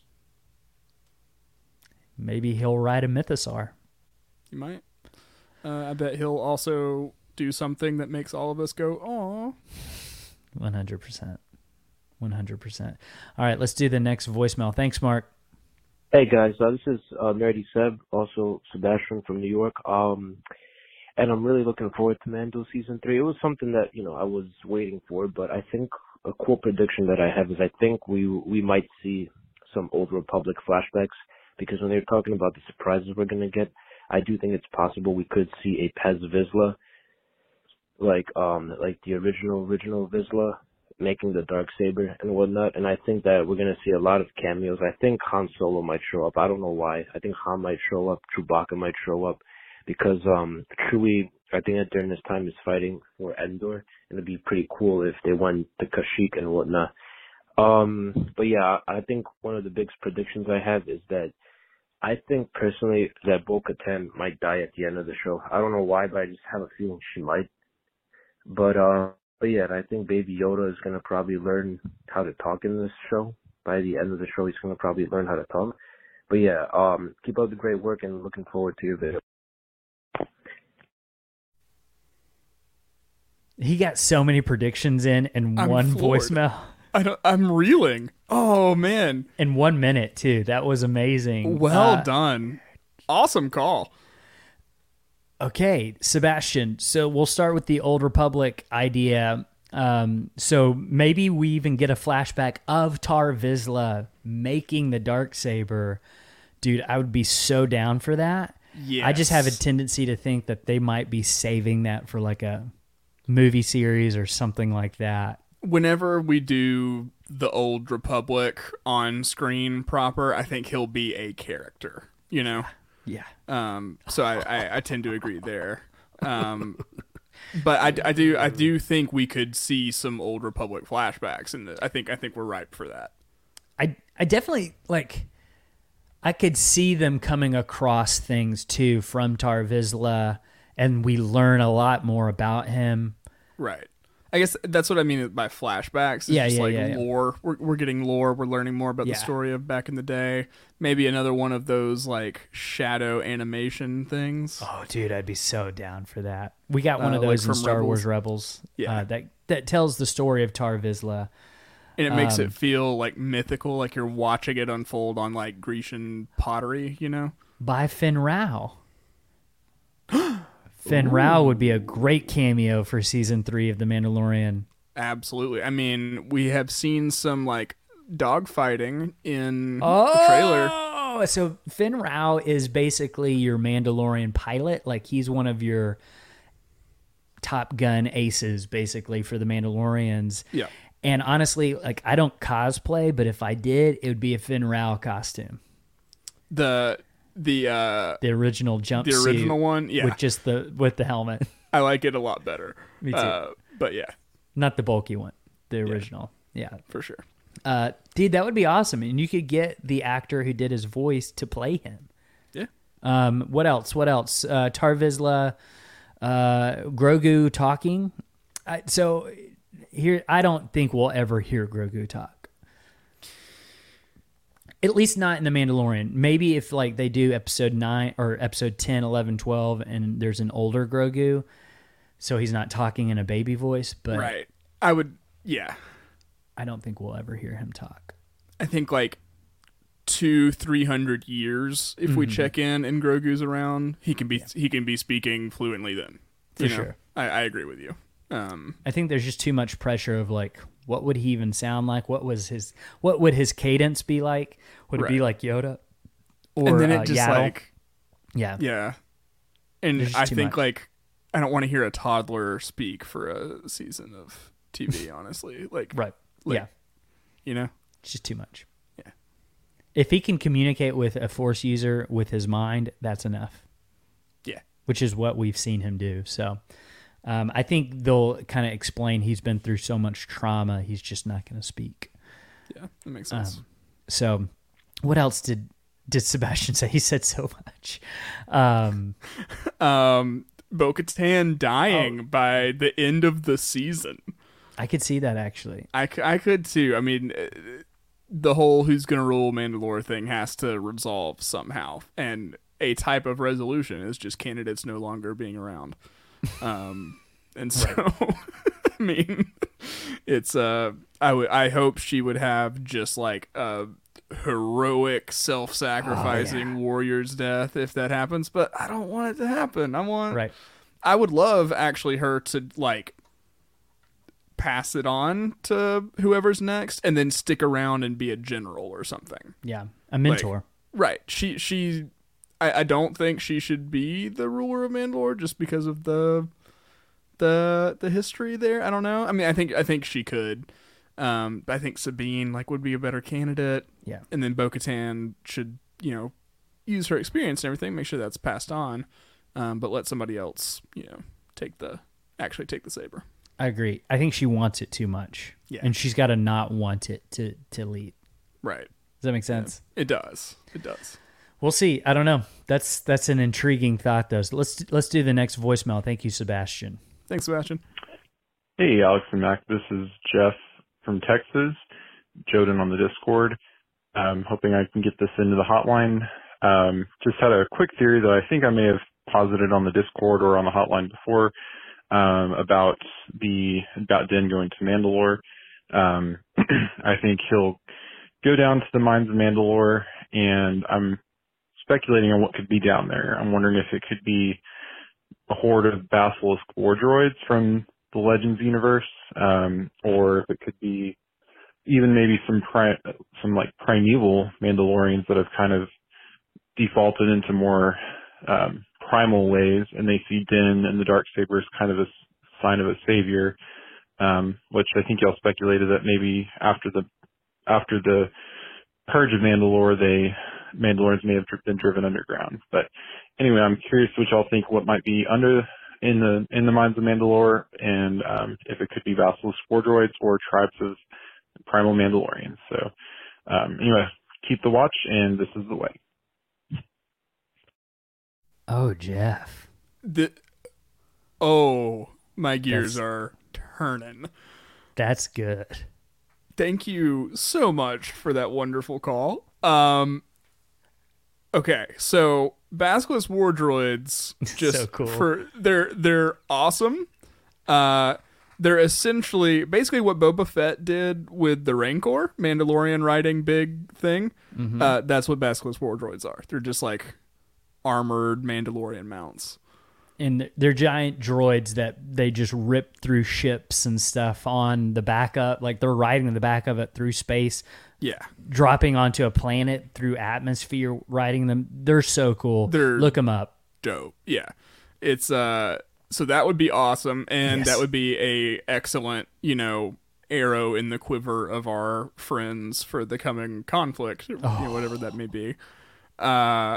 Maybe he'll ride a mythosaur. He might. Uh, I bet he'll also do something that makes all of us go, "Aw." one hundred percent. one hundred percent. All right, let's do the next voicemail. Thanks, Mark. Hey guys, uh, this is uh, Nerdy Seb, also Sebastian from New York. Um, and I'm really looking forward to Mando season three. It was something that you know I was waiting for, but I think a cool prediction that I have is I think we we might see some Old Republic flashbacks, because when they're talking about the surprises we're gonna get, I do think it's possible we could see a Pez Vizsla, like um like the original original Vizsla, making the Darksaber and whatnot, and I think that we're going to see a lot of cameos. I think Han Solo might show up. I don't know why. I think Han might show up. Chewbacca might show up, because um, Chewie, I think that during this time is fighting for Endor, and it'd be pretty cool if they went to Kashyyyk and whatnot. Um, but yeah, I think one of the biggest predictions I have is that I think personally that Bo-Katan might die at the end of the show. I don't know why, but I just have a feeling she might. But uh. But yeah, I think Baby Yoda is going to probably learn how to talk in this show. By the end of the show, he's going to probably learn how to talk. But yeah, um, keep up the great work and looking forward to your video. He got so many predictions in in I'm one floored. voicemail. I don't. I'm reeling. Oh man. In one minute, too. That was amazing. Well Uh, done. Awesome call. Okay, Sebastian. So we'll start with the Old Republic idea. Um, so maybe we even get a flashback of Tar Vizsla making the Darksaber. Dude, I would be so down for that. Yes. I just have a tendency to think that they might be saving that for like a movie series or something like that. Whenever we do the Old Republic on screen proper, I think he'll be a character. You know. Yeah. Um, so I, I, I tend to agree there. Um, but I, I do I do think we could see some Old Republic flashbacks, and I think I think we're ripe for that. I I definitely like. I could see them coming across things too from Tar Vizsla, and we learn a lot more about him. Right. I guess that's what I mean by flashbacks. It's Yeah, just yeah, like yeah, yeah. lore. We're we're getting lore. We're learning more about Yeah. the story of back in the day. Maybe another one of those like shadow animation things. Oh, dude, I'd be so down for that. We got one Uh, of like those in from Star Rebels? Wars Rebels. Yeah. uh, that that tells the story of Tar Vizsla. And it makes Um, it feel like mythical, like you're watching it unfold on like Grecian pottery, you know? By Finn Rao. Finn Rao would be a great cameo for season three of The Mandalorian. Absolutely. I mean, we have seen some like dogfighting in the trailer. Oh, so Finn Rao is basically your Mandalorian pilot. Like he's one of your Top Gun aces, basically, for the Mandalorians. Yeah. And honestly, like I don't cosplay, but if I did, it would be a Finn Rao costume. The the uh The original jumpsuit. the original one, yeah. With just the with the helmet. I like it a lot better. Me too. Uh, but yeah, Not the bulky one. The original. Yeah. for sure. Uh, dude, that would be awesome. And you could get the actor who did his voice to play him. Yeah. Um, what else? What else? Uh, Tar Vizsla, uh, Grogu talking. I, so here, I don't think we'll ever hear Grogu talk. At least not in The Mandalorian. Maybe if like they do episode nine or episode ten, eleven, twelve, and there's an older Grogu, so he's not talking in a baby voice. But Right. I would yeah. I don't think we'll ever hear him talk. I think like two, three hundred years if we check in and Grogu's around, he can be he can be speaking fluently then. For You know? sure. I, I agree with you. Um I think there's just too much pressure of like, what would he even sound like? What was his, what would his cadence be like? Would it be Right. like Yoda? Or and then it uh, just Yaddle? like yeah. yeah. And There's just I too think much. like I don't want to hear a toddler speak for a season of T V, honestly. Like Right. like, yeah. you know? It's just too much. Yeah. If he can communicate with a Force user with his mind, that's enough. Yeah. Which is what we've seen him do. So um, I think they'll kind of explain he's been through so much trauma, he's just not going to speak. Yeah, that makes sense. Um, so what else did did Sebastian say? He said so much. Um, Um, Bo-Katan dying Oh. by the end of the season. I could see that actually. I, c- I could too. I mean, uh, the whole who's going to rule Mandalore thing has to resolve somehow. And a type of resolution is just candidates no longer being around. Um, and so, I mean, it's, uh, I would, I hope she would have just like a heroic, self-sacrificing Oh, yeah. warrior's death if that happens, but I don't want it to happen. I want, Right. I would love actually her to like pass it on to whoever's next and then stick around and be a general or something. Yeah. A mentor. Right. She she I, I don't think she should be the ruler of Mandalore just because of the the the history there. I don't know. I mean I think I think she could. Um I think Sabine like would be a better candidate. Yeah. And then Bo-Katan should, you know, use her experience and everything, make sure that's passed on. Um, but let somebody else, you know, take the actually take the saber. I agree. I think she wants it too much. Yeah. And she's got to not want it to, to lead. Right. Does that make sense? It does. It does. We'll see. I don't know. That's that's an intriguing thought, though. So let's let's do the next voicemail. Thank you, Sebastian. Thanks, Sebastian. Hey, Alex and Mac. This is Jeff from Texas. Joden on the Discord. I'm hoping I can get this into the hotline. Um, just had a quick theory that I think I may have posited on the Discord or on the hotline before um, about the about Din going to Mandalore. Um, I think he'll go down to the mines of Mandalore, and I'm speculating on what could be down there. I'm wondering if it could be a horde of basilisk war droids from the Legends universe, um, or if it could be even maybe some pri- some like primeval Mandalorians that have kind of defaulted into more um, primal ways, and they see Din and the Darksaber as kind of a sign of a savior, um, which I think y'all speculated that maybe after the after the purge of Mandalore, they Mandalorians may have been driven underground. But anyway, I'm curious what y'all think. What might be under in the in the mines of Mandalore, and um, if it could be basilisk war droids or tribes of primal Mandalorians. So um, anyway, keep the watch, and this is the way. Oh, Jeff. The oh, my gears That's- are turning. That's good. Thank you so much for that wonderful call. Um, okay, so basilisk war droids, just So cool. for they're they're awesome. Uh, they're essentially basically what Boba Fett did with the Rancor, Mandalorian riding big thing. Mm-hmm. Uh, that's what basilisk war droids are. They're just like armored Mandalorian mounts. And they're giant droids that they just rip through ships and stuff on the back of, like they're riding the back of it through space, Yeah, dropping onto a planet through atmosphere, riding them. They're so cool. They're- Look them up. dope. Yeah, it's uh, so that would be awesome, and Yes. that would be a excellent, you know, arrow in the quiver of our friends for the coming conflict, you know, whatever that may be. Uh,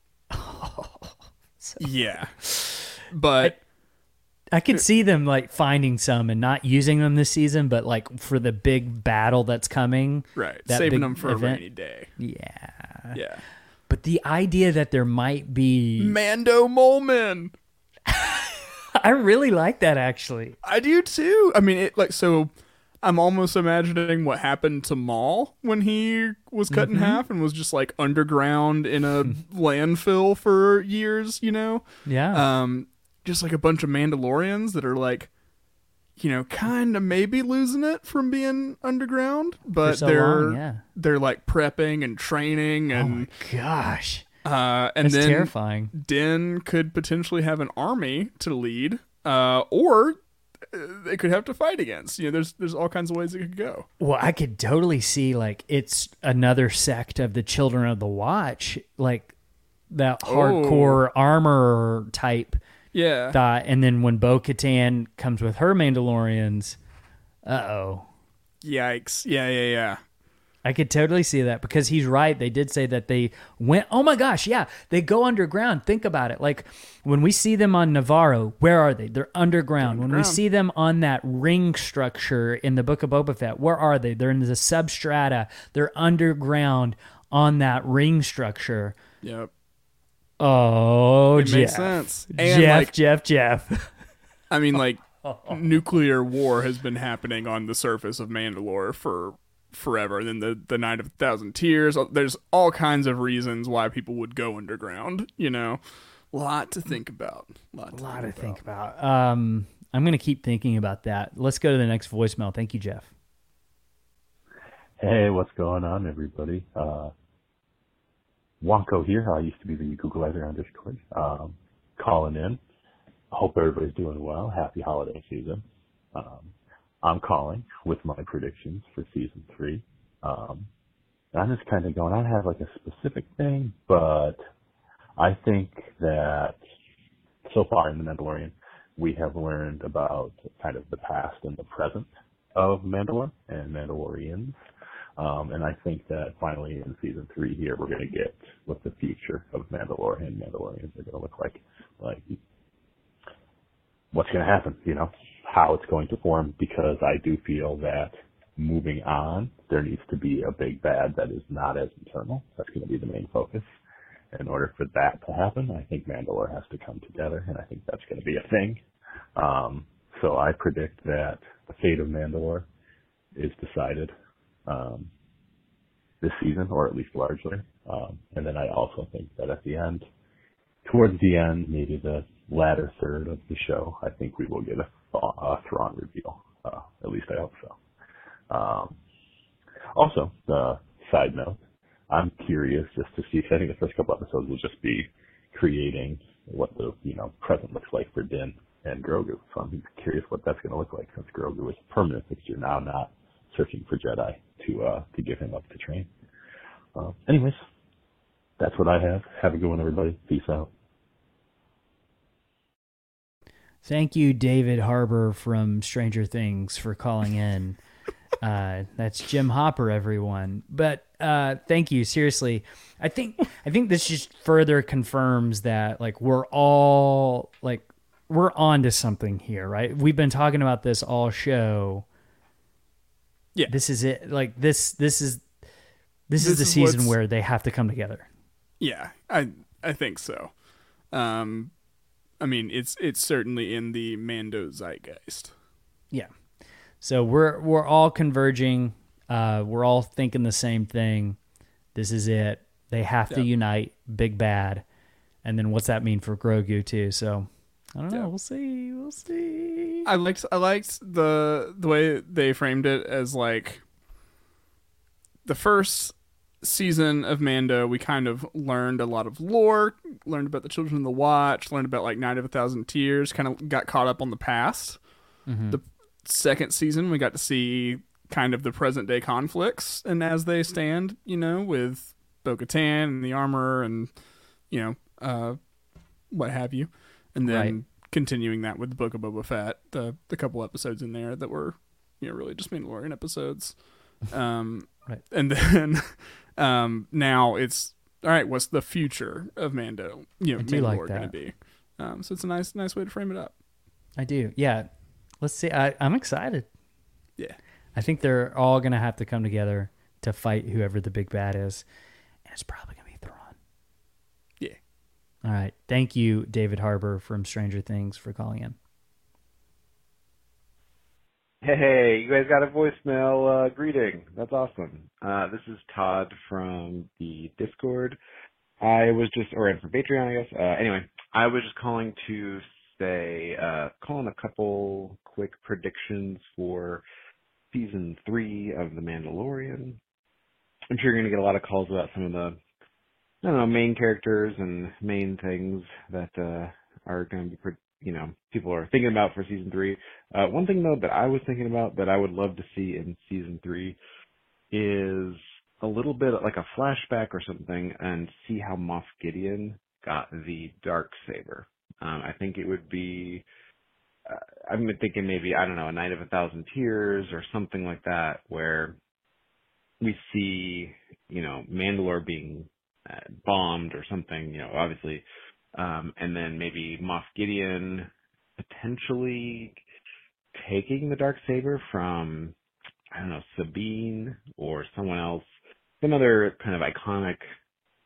yeah, but I could see them like finding some and not using them this season, but like for the big battle that's coming. right, that saving big them for event. a rainy day. Yeah. Yeah, But the idea that there might be, Mando Molman. I really like that actually. I do too. I mean, it like so. I'm almost imagining what happened to Maul when he was cut Mm-hmm. in half and was just like underground in a landfill for years, you know? Yeah. Um, just like a bunch of Mandalorians that are like, you know, kind of maybe losing it from being underground, but For so they're long, yeah. they're like prepping and training Oh my and gosh. uh, and That's then terrifying. Din could potentially have an army to lead, uh, or uh, they could have to fight against. You know, there's there's all kinds of ways it could go. Well, I could totally see like it's another sect of the Children of the Watch, like that hardcore armor type Yeah, thought. And then when Bo-Katan comes with her Mandalorians, uh-oh. yikes! Yeah, yeah, yeah. I could totally see that because he's right. They did say that they went, oh my gosh, yeah, they go underground. Think about it. Like when we see them on Navarro, where are they? They're underground. When we underground. see them on that ring structure in the Book of Boba Fett, where are they? They're in the substrata. They're underground on that ring structure. Yep. Oh, It Jeff. makes sense. And Jeff, like, Jeff, Jeff. I mean, like, nuclear war has been happening on the surface of Mandalore for forever. Then the the Night of a Thousand Tears. There's all kinds of reasons why people would go underground. You know, a lot to think about. A lot, to A lot think to about. think about. Um, I'm going to keep thinking about that. Let's go to the next voicemail. Thank you, Jeff. Hey, what's going on, everybody? Uh, Wonko here. I used to be the Googleizer on Discord. Um, calling in. Hope everybody's doing well. Happy holiday season. Um, I'm calling with my predictions for season three. Um, I'm just kind of going, I don't have like a specific thing, but I think that so far in The Mandalorian, we have learned about kind of the past and the present of Mandalore and Mandalorians. Um, and I think that finally in season three here, we're going to get what the future of Mandalore and Mandalorians are going to look like. Like, what's going to happen, you know, how it's going to form, because I do feel that moving on, there needs to be a big bad that is not as internal. That's going to be the main focus. In order for that to happen, I think Mandalore has to come together, and I think that's going to be a thing. Um, so I predict that the fate of Mandalore is decided um, this season, or at least largely. Um, and then I also think that at the end, towards the end, maybe the latter third of the show, I think we will get a, a Thrawn reveal. Uh, at least I hope so. Um, also, uh, side note, I'm curious just to see, because I think the first couple episodes will just be creating what the, you know, present looks like for Din and Grogu. So I'm curious what that's going to look like, since Grogu is a permanent fixture now, not searching for Jedi to uh, to give him up to train. Uh, anyways, that's what I have. Have a good one, everybody. Peace out. Thank you, David Harbour from Stranger Things, for calling in. Uh, that's Jim Hopper, everyone. But uh, thank you, seriously. I think I think this just further confirms that like we're all like we're on to something here, right? We've been talking about this all show. Yeah, this is it. Like this, this is this, This is the is season what's- where they have to come together. Yeah, I I think so. Um, I mean, it's it's certainly in the Mando zeitgeist. Yeah. So we're we're all converging. Uh, we're all thinking the same thing. This is it. They have to Yep. unite. Big bad. And then what's that mean for Grogu too? So I don't know. Yep. We'll see. We'll see. I liked I liked the the way they framed it as like the first season of Mando. We kind of learned a lot of lore, learned about the Children of the Watch, learned about like Night of a Thousand Tears. Kind of got caught up on the past. Mhm. The second season, we got to see kind of the present day conflicts and as they stand, you know, with Bo-Katan and the armor and you know, uh, what have you, and then Right. continuing that with the Book of Boba Fett, the the couple episodes in there that were, you know, really just Mandalorian episodes. Um, Right. And then um, now it's all right. What's the future of Mando? You know, I do like Mandalore going to that. be. Um, so it's a nice nice way to frame it up. I do. Yeah. Let's see. I, I'm excited. Yeah. I think they're all going to have to come together to fight whoever the big bad is. And it's probably going to be Thrawn. Yeah. All right. Thank you, David Harbour from Stranger Things, for calling in. Hey, you guys got a voicemail uh, greeting. That's awesome. Uh, this is Todd from the Discord. I was just, or from Patreon, I guess. Uh, anyway, I was just calling to say, uh, calling a couple quick predictions for season three of The Mandalorian. I'm sure you're going to get a lot of calls about some of the, I don't know, main characters and main things that uh, are going to be, pre- you know, people are thinking about for season three. Uh, one thing, though, that I was thinking about that I would love to see in season three is a little bit like a flashback or something and see how Moff Gideon got the dark saber. Um, I think it would be, uh, I've been thinking maybe, I don't know, a Night of a Thousand Tears or something like that, where we see, you know, Mandalore being uh, bombed or something, you know, obviously, um, and then maybe Moff Gideon potentially taking the dark saber from, I don't know, Sabine or someone else, some other kind of iconic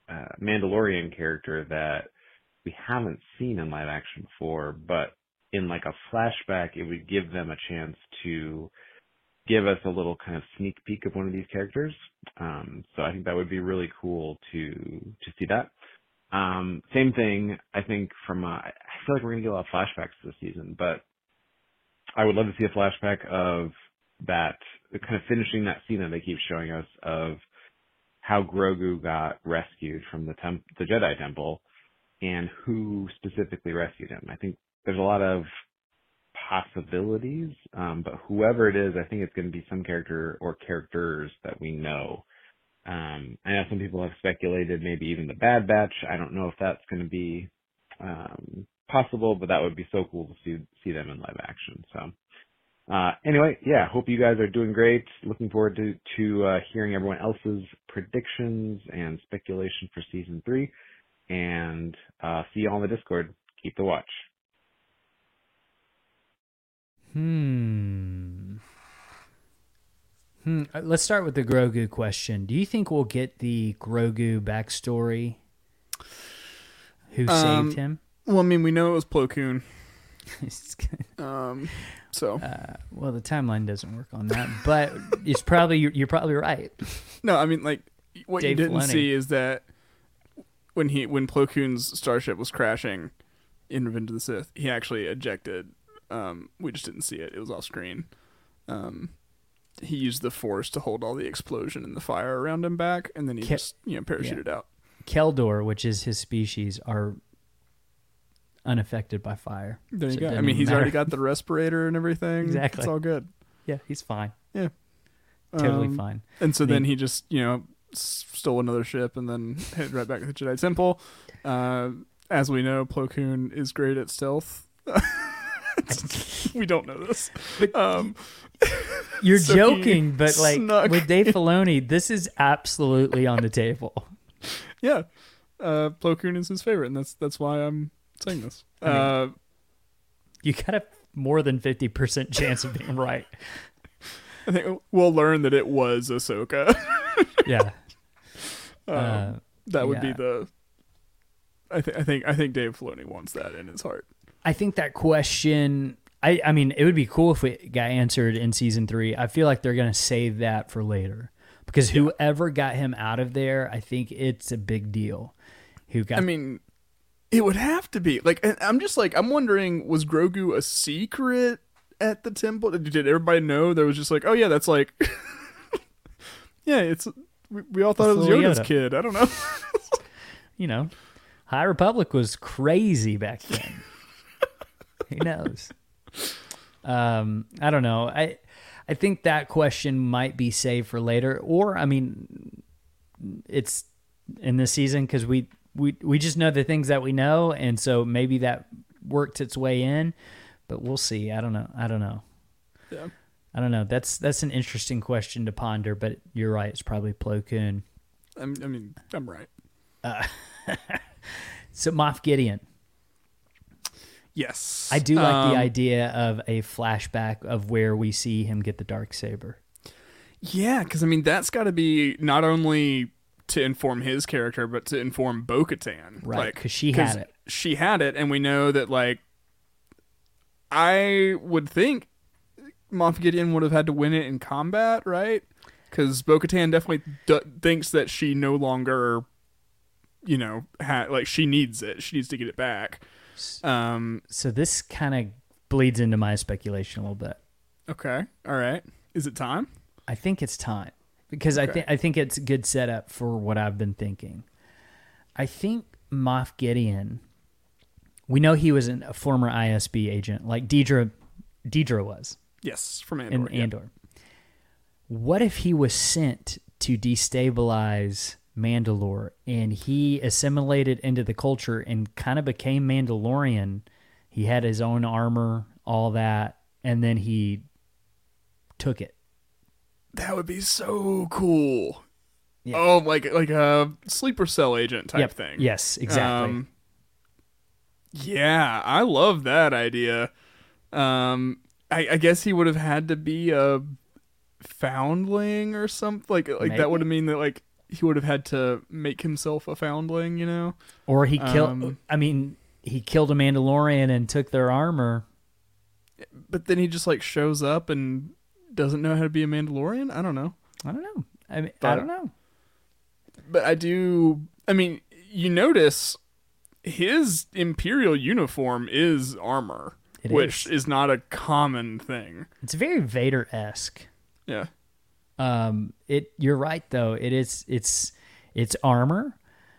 uh, Mandalorian character that we haven't seen in live action before, but in like a flashback, it would give them a chance to give us a little kind of sneak peek of one of these characters. Um, so I think that would be really cool to to see that. Um, same thing, I think from, uh, I feel like we're going to get a lot of flashbacks this season, but I would love to see a flashback of that, kind of finishing that scene that they keep showing us of how Grogu got rescued from the temp- the Jedi Temple and who specifically rescued him. I think there's a lot of possibilities, um, but whoever it is, I think it's going to be some character or characters that we know. Um, I know some people have speculated maybe even the Bad Batch. I don't know if that's going to be um, possible, but that would be so cool to see see them in live action. So uh, anyway, yeah, hope you guys are doing great. Looking forward to to uh, hearing everyone else's predictions and speculation for season three. And uh, see you all on the Discord. Keep the watch. Hmm. Hmm. Uh, Let's start with the Grogu question. Do you think we'll get the Grogu backstory? Who Um, saved him? Well, I mean, we know it was Plo Koon. um, so Uh, well, the timeline doesn't work on that, but it's probably you're, you're probably right. no, I mean, like what Dave you didn't Filoni. see is that when he when Plo Koon's starship was crashing in Revenge of the Sith, he actually ejected. Um, we just didn't see it; it was off screen. Um, he used the Force to hold all the explosion and the fire around him back, and then he Ke- just you know parachuted out. Keldor, which is his species, are unaffected by fire. There you So it go. I doesn't mean, even he's matter. already got the respirator and everything. Exactly. It's all good. Yeah, he's fine. Yeah. Totally Um, fine. And so I then mean- he just, you know, s- stole another ship and then headed right back to the Jedi Temple. Uh, as we know, Plo Koon is great at stealth. We don't know this. Um, You're so he joking, but like snuck with Dave in. Filoni, this is absolutely on the table. Yeah. Uh, Plo Koon is his favorite, and that's that's why I'm saying this. I mean- Uh, You got a more than fifty percent chance of being right. I think we'll learn that it was Ahsoka. Yeah. Um, Uh, that would yeah. be the. I think I think I think Dave Filoni wants that in his heart. I think that question, I, I mean, it would be cool if it got answered in season three. I feel like they're going to save that for later because whoever got him out of there, I think it's a big deal. Who got? I mean, it would have to be like. and I'm just like I'm wondering, was Grogu a secret at the temple? Did, did everybody know? There was just like, oh yeah, that's like, yeah, it's. We, we all thought It's it was little Yoda's Yoda. kid. I don't know. you know, High Republic was crazy back then. Who knows? Um, I don't know. I I think that question might be saved for later, or I mean, it's in this season because we, we we just know the things that we know, and so maybe that worked its way in, but we'll see. I don't know. I don't know. Yeah. I don't know. That's that's an interesting question to ponder, but you're right. It's probably Plo Koon. I'm, I mean, I'm right. Uh, so Moff Gideon. Yes, I do like Um, the idea of a flashback of where we see him get the Darksaber. Yeah, because I mean that's got to be not only to inform his character, but to inform Bo-Katan, Right, Like, 'cause she had it. She had it, and we know that. Like, I would think Moff Gideon would have had to win it in combat, right? Because Bo-Katan definitely d- thinks that she no longer, you know, ha- like she needs it. She needs to get it back. Um. So this kind of bleeds into my speculation a little bit. Okay. All right. Is it time? I think it's time because I Okay. think I think it's a good setup for what I've been thinking. I think Moff Gideon. We know he was an, a former I S B agent, like Deidre. Deidre was Yes, from Andor. in yeah. Andor. What if he was sent to destabilize Mandalore and he assimilated into the culture and kind of became Mandalorian? He had his own armor, all that, and then he took it. That would be so cool. Yeah. Oh, like like a sleeper cell agent type Yep. thing. Yes, exactly. Um, yeah, I love that idea. Um, I, I guess he would have had to be a foundling or something. Like like Maybe. that would have mean that like he would have had to make himself a foundling, you know? Or he killed. Um, I mean, he killed a Mandalorian and took their armor. But then he just like shows up and doesn't know how to be a Mandalorian. I don't know. I don't know. I mean, But- I don't know. But I do. I mean, you notice his Imperial uniform is armor, It which is. is not a common thing. It's very Vader-esque. Yeah. Um, it. You're right though. It is. It's. It's armor.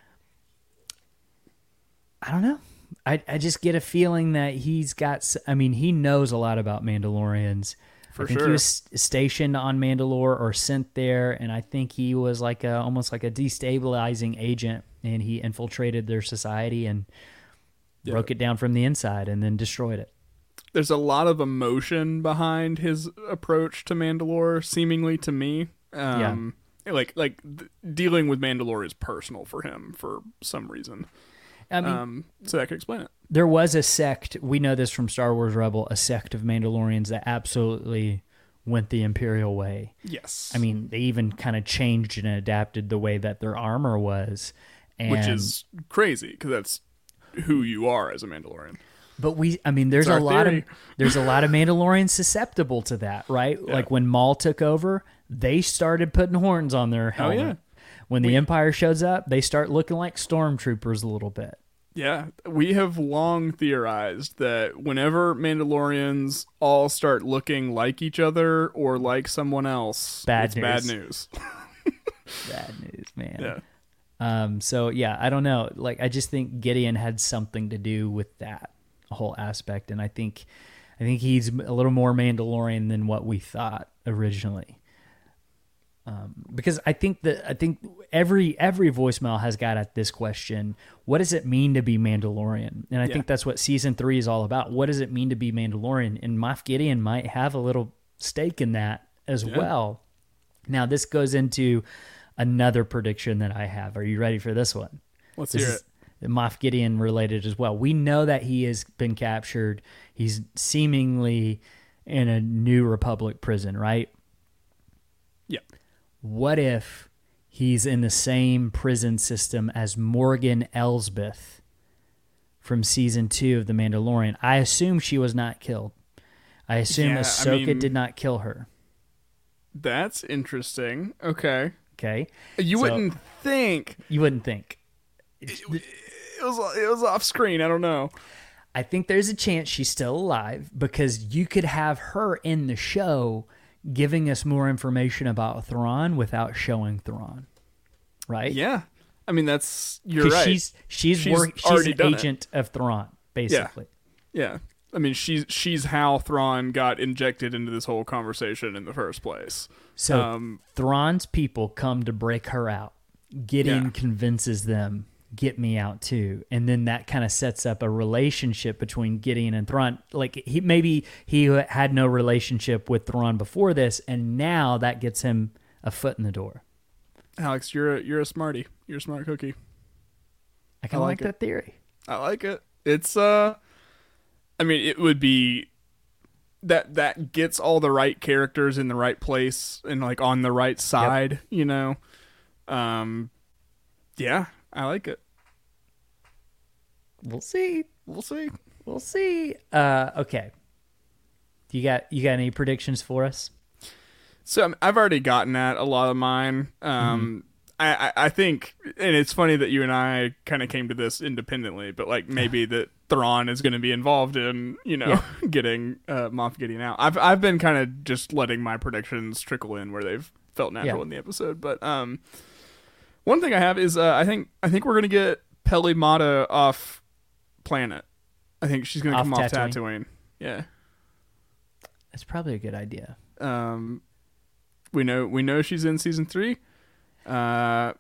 I don't know. I I just get a feeling that he's got. s- I mean, he knows a lot about Mandalorians. For I think sure. he was stationed on Mandalore or sent there, and I think he was like a almost like a destabilizing agent, and he infiltrated their society and Yeah. broke it down from the inside, and then destroyed it. There's a lot of emotion behind his approach to Mandalore, seemingly to me. Um, Like, like th- dealing with Mandalore is personal for him for some reason. I mean, um, so that could explain it. there was a sect, we know this from Star Wars Rebel, a sect of Mandalorians that absolutely went the Imperial way. Yes. I mean, they even kind of changed and adapted the way that their armor was. And, Which is crazy, because that's who you are as a Mandalorian. but we, I mean, there's It's a our lot theory. of, there's a lot of Mandalorians susceptible to that, right? Yeah. Like when Maul took over, they started putting horns on their Oh, helmet. yeah. When the Empire shows up, they start looking like stormtroopers a little bit. Yeah, we have long theorized that whenever Mandalorians all start looking like each other or like someone else, Bad it's news. bad news. Bad news, man. Yeah. Um, so yeah, I don't know. Like, I just think Gideon had something to do with that whole aspect, and I think, I think he's a little more Mandalorian than what we thought originally. Um, because I think that I think every every voicemail has got at this question: what does it mean to be Mandalorian? And I Yeah. think that's what season three is all about. What does it mean to be Mandalorian? And Moff Gideon might have a little stake in that as Yeah. well. Now, this goes into another prediction that I have. Are you ready for this one? Let's This hear is Moff Gideon related as well. We know that he has been captured. He's seemingly in a New Republic prison, right? Yeah. What if he's in the same prison system as Morgan Elsbeth from season two of The Mandalorian? I assume she was not killed. I assume Yeah, I Ahsoka mean- did not kill her. That's interesting. Okay. Okay. You So- wouldn't think You wouldn't think. it was it was off screen. I don't know. I think there's a chance she's still alive because you could have her in the show giving us more information about Thrawn without showing Thrawn. Right? Yeah. I mean, that's you're 'Cause right. she's she's She's work, she's already an done it. agent of Thrawn, basically. Yeah. I mean, she's she's how Thrawn got injected into this whole conversation in the first place. So Um, Thrawn's people come to break her out. Gideon Yeah. convinces them, get me out too. And then that kind of sets up a relationship between Gideon and Thrawn. Like he maybe he had no relationship with Thrawn before this, and now that gets him a foot in the door. Alex, you're a, you're a smarty. You're a smart cookie. I kind of I like, like that it. theory. I like it. It's uh I mean, it would be that that gets all the right characters in the right place and like on the right side, you know. Um yeah, I like it. We'll see. We'll see. We'll see. Uh, okay. You got you got any predictions for us? So um, I've already gotten at a lot of mine. Um, I, I I think, and it's funny that you and I kind of came to this independently, but like maybe that Thrawn is going to be involved in, you know, getting uh, Moff Gideon out. I've I've been kind of just letting my predictions trickle in where they've felt natural Yeah. in the episode. But um, one thing I have is uh, I think I think we're going to get Peli Mata off planet. I think she's going to Off come off Tatooine. Tatooine. Yeah. That's probably a good idea. Um, we know we know she's in season three. Uh,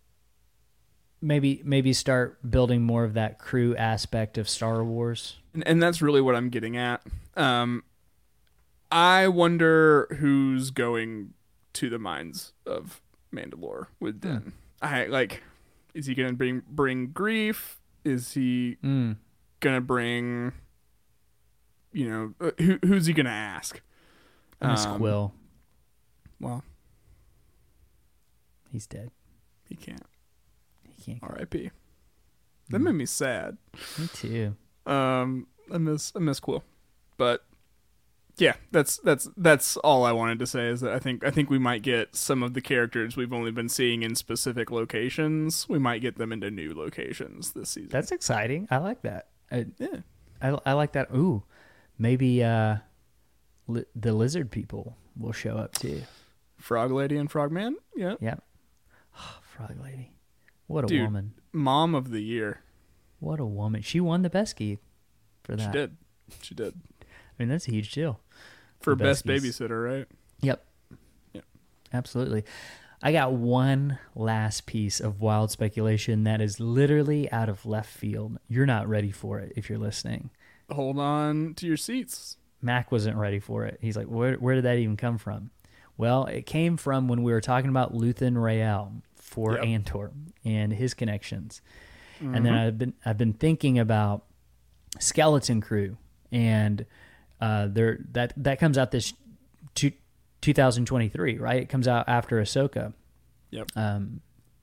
Maybe maybe start building more of that crew aspect of Star Wars. and, and that's really what I'm getting at. Um, I wonder who's going to the mines of Mandalore with Den. I like. Is he gonna bring bring Grief? Is he Mm. gonna bring? You know, uh, who who's he gonna ask? Miss Um, Quill. Well, He's dead. He can't. He can't. R I P That made me sad. Me too. Um, I miss I miss Quill, but yeah, that's that's that's all I wanted to say. Is that I think I think we might get some of the characters we've only been seeing in specific locations. We might get them into new locations this season. That's exciting. I like that. I, yeah, I, I like that. Ooh, maybe uh, li- the lizard people will show up too. Frog Lady and Frogman. Yeah, yeah. Oh, Frog Lady, what a Dude, woman! Mom of the year. What a woman! She won the Besky for that. She did. She did. I mean, that's a huge deal. For The best Beskies. babysitter, right? Yep. Yep. Absolutely. I got one last piece of wild speculation that is literally out of left field. You're not ready for it if you're listening. Hold on to your seats. Mac wasn't ready for it. He's like, where where did that even come from? Well, it came from when we were talking about Luthen Rael for Yep. Andor and his connections. Mm-hmm. And then I've been I've been thinking about Skeleton Crew, and uh, there that that comes out this two, twenty twenty-three, right? It comes out after Ahsoka. Yep. Um,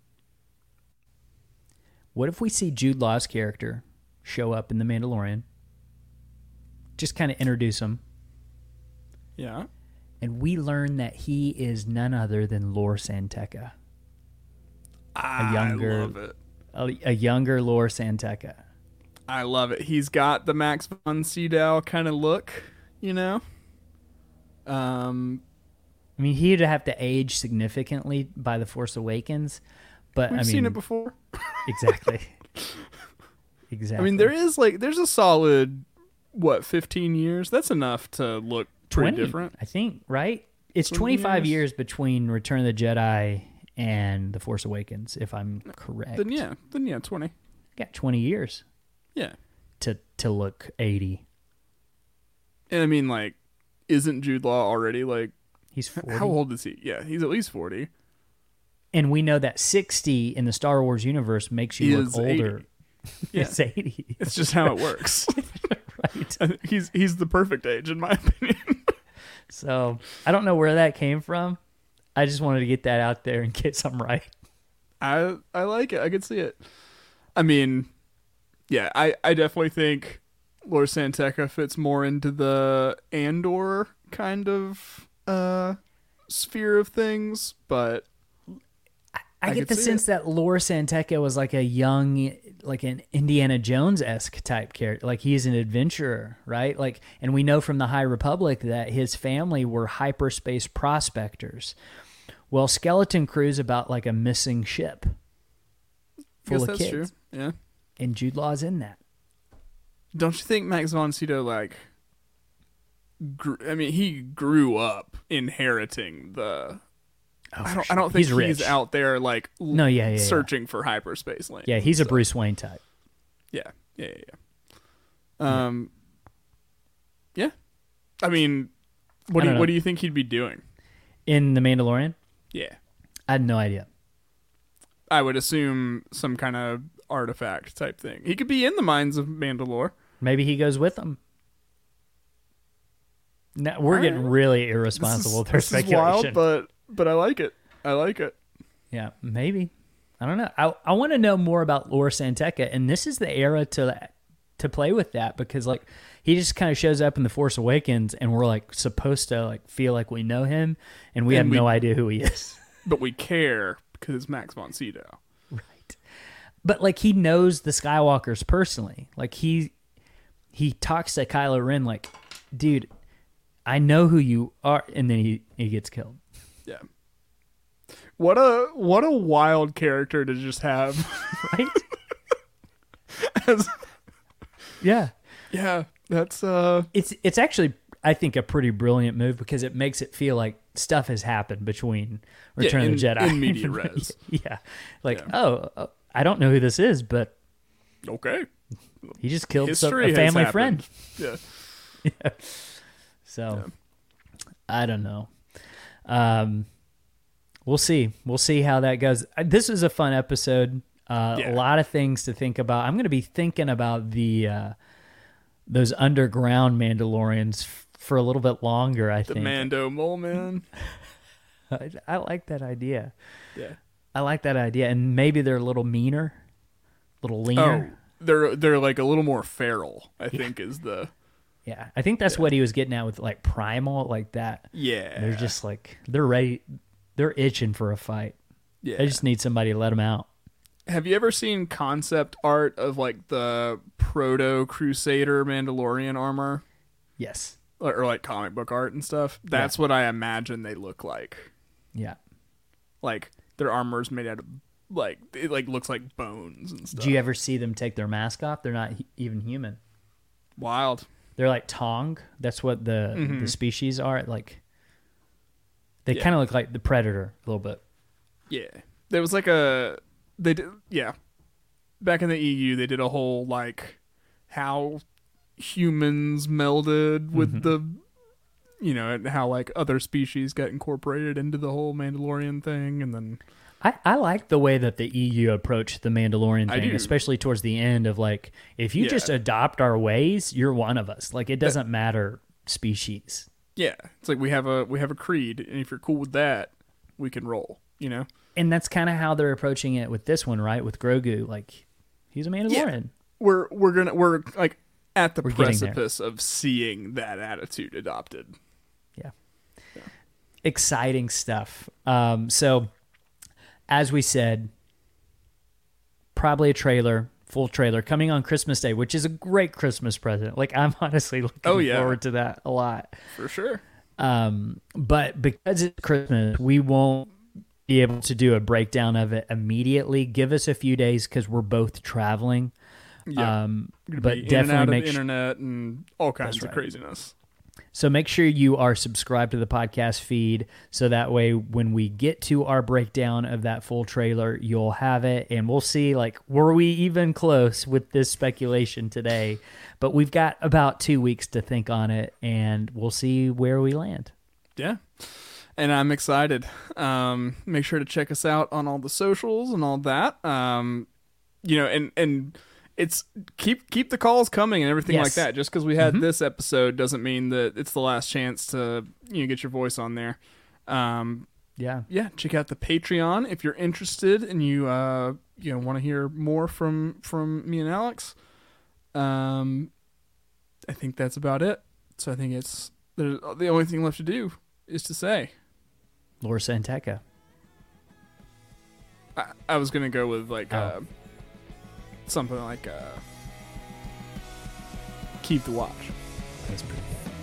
what if we see Jude Law's character show up in The Mandalorian? Just kind of introduce him, Yeah. and we learn that he is none other than Lor Santeca, I younger- love it. a, a younger Lor Santeca. I love it. He's got the Max von Sydow kind of look, you know? Um, I mean, he'd have to age significantly by The Force Awakens, but we've I mean, seen it before. exactly. Exactly. I mean, there is like, there's a solid, what, fifteen years? That's enough to look pretty twenty, different. I think, right? It's twenty twenty-five years? years between Return of the Jedi and The Force Awakens, if I'm correct. Then yeah, then yeah, twenty. Got twenty years Yeah. to to look eighty. And I mean, like, isn't Jude Law already like, He's forty. how old is he? Yeah, he's at least forty. And we know that sixty in the Star Wars universe makes you He look is older. eighty. Yeah. It's eighty. It's just how it works. Right. I think he's he's the perfect age in my opinion. So I don't know where that came from. I just wanted to get that out there in case I'm right. I I like it. I could see it. I mean, yeah, I, I definitely think Lor Santeca fits more into the Andor kind of uh sphere of things, but I, I get could the see sense it. that Lor Santeca was like a young, like an Indiana Jones-esque type character. Like he's an adventurer, right? Like, and we know from the High Republic that his family were hyperspace prospectors. Well, Skeleton Crew's about like a missing ship I guess full of that's kids, true. Yeah. and Jude Law's in that. Don't you think Max von Sydow like grew, I mean, he grew up inheriting the Oh, I for don't sure. I don't think he's he's, rich. out there like l- No, yeah, yeah, yeah. searching for hyperspace lanes. Yeah, he's a So, Bruce Wayne type. Yeah. Yeah, yeah, yeah. Um Yeah. I mean, what I do don't you, know. what do you think he'd be doing? In The Mandalorian? Yeah. I had no idea. I would assume some kind of artifact type thing. He could be in the mines of Mandalore. Maybe he goes with them. No, we're All getting right. really irresponsible with our This is speculation. wild, but but I like it. I like it. Yeah, maybe. I don't know. I I want to know more about Lor Santeca, and this is the era to to play with that because like he just kind of shows up in The Force Awakens, and we're like supposed to like feel like we know him, and we And have we- no idea who he is. But we care because it's Max von Sydow. Right. But like he knows the Skywalkers personally. Like he he talks to Kylo Ren like, dude, I know who you are, and then he, he gets killed. Yeah. What a what a wild character to just have. Right? As, Yeah. yeah, that's uh It's it's actually I think a pretty brilliant move because it makes it feel like stuff has happened between Return in- of the Jedi in media res. Yeah. Like, Yeah. oh, oh, I don't know who this is, but okay. he just killed some, History a has family happened. friend. Yeah. So Yeah. I don't know. Um, we'll see. We'll see how that goes. Uh, This was a fun episode. Uh, Yeah. A lot of things to think about. I'm going to be thinking about the uh, those underground Mandalorians f- for a little bit longer. I The think Mando Mole Man. I, I like that idea. Yeah. I like that idea, and maybe they're a little meaner, a little leaner. Oh, they're they're like a little more feral, I think is the Yeah, I think that's yeah. what he was getting at with like primal, like that. Yeah, they're just like they're ready, they're itching for a fight. Yeah, they just need somebody to let them out. Have you ever seen concept art of like the proto Crusader Mandalorian armor? Yes, or, or like comic book art and stuff. That's yeah. what I imagine they look like. Yeah, like their armor's made out of like it like looks like bones and stuff. Do you ever see them take their mask off? They're not even human. Wild. They're like Tong. That's what the mm-hmm. the species are. Like they yeah. kind of look like the Predator a little bit. Yeah, there was like a they did yeah. Back in the E U, they did a whole like how humans melded with mm-hmm. the, you know, and how like other species got incorporated into the whole Mandalorian thing, and then. I, I like the way that the E U approached the Mandalorian thing, especially towards the end of like, if you yeah. just adopt our ways, you're one of us. Like it doesn't that, matter species. Yeah, it's like we have a we have a creed, and if you're cool with that, we can roll. You know, and that's kind of how they're approaching it with this one, right? With Grogu, like he's a Mandalorian. Yeah. We're we're gonna we're like at the we're precipice of seeing that attitude adopted. Yeah, yeah. Exciting stuff. Um, so. As we said, probably a trailer, full trailer, coming on Christmas Day, which is a great Christmas present. Like, I'm honestly looking oh, yeah. forward to that a lot. For sure. Um, but because it's Christmas, we won't be able to do a breakdown of it immediately. Give us a few days because we're both traveling. Yeah. Um, but definitely in and out make of internet and all kinds right. of craziness. So make sure you are subscribed to the podcast feed so that way when we get to our breakdown of that full trailer, you'll have it, and we'll see, like, were we even close with this speculation today? But we've got about two weeks to think on it, and we'll see where we land. Yeah, and I'm excited. Um, make sure to check us out on all the socials and all that. Um, you know, and and... It's keep keep the calls coming and everything yes. like that. Just because we had mm-hmm. this episode doesn't mean that it's the last chance to you know get your voice on there. Um, yeah, yeah. Check out the Patreon if you're interested and you uh, you know want to hear more from from me and Alex. Um, I think that's about it. So I think it's the only thing left to do is to say, Lor San Tekka. I, I was gonna go with like. Oh. Uh, Something like uh, Keep the Watch. That's pretty good.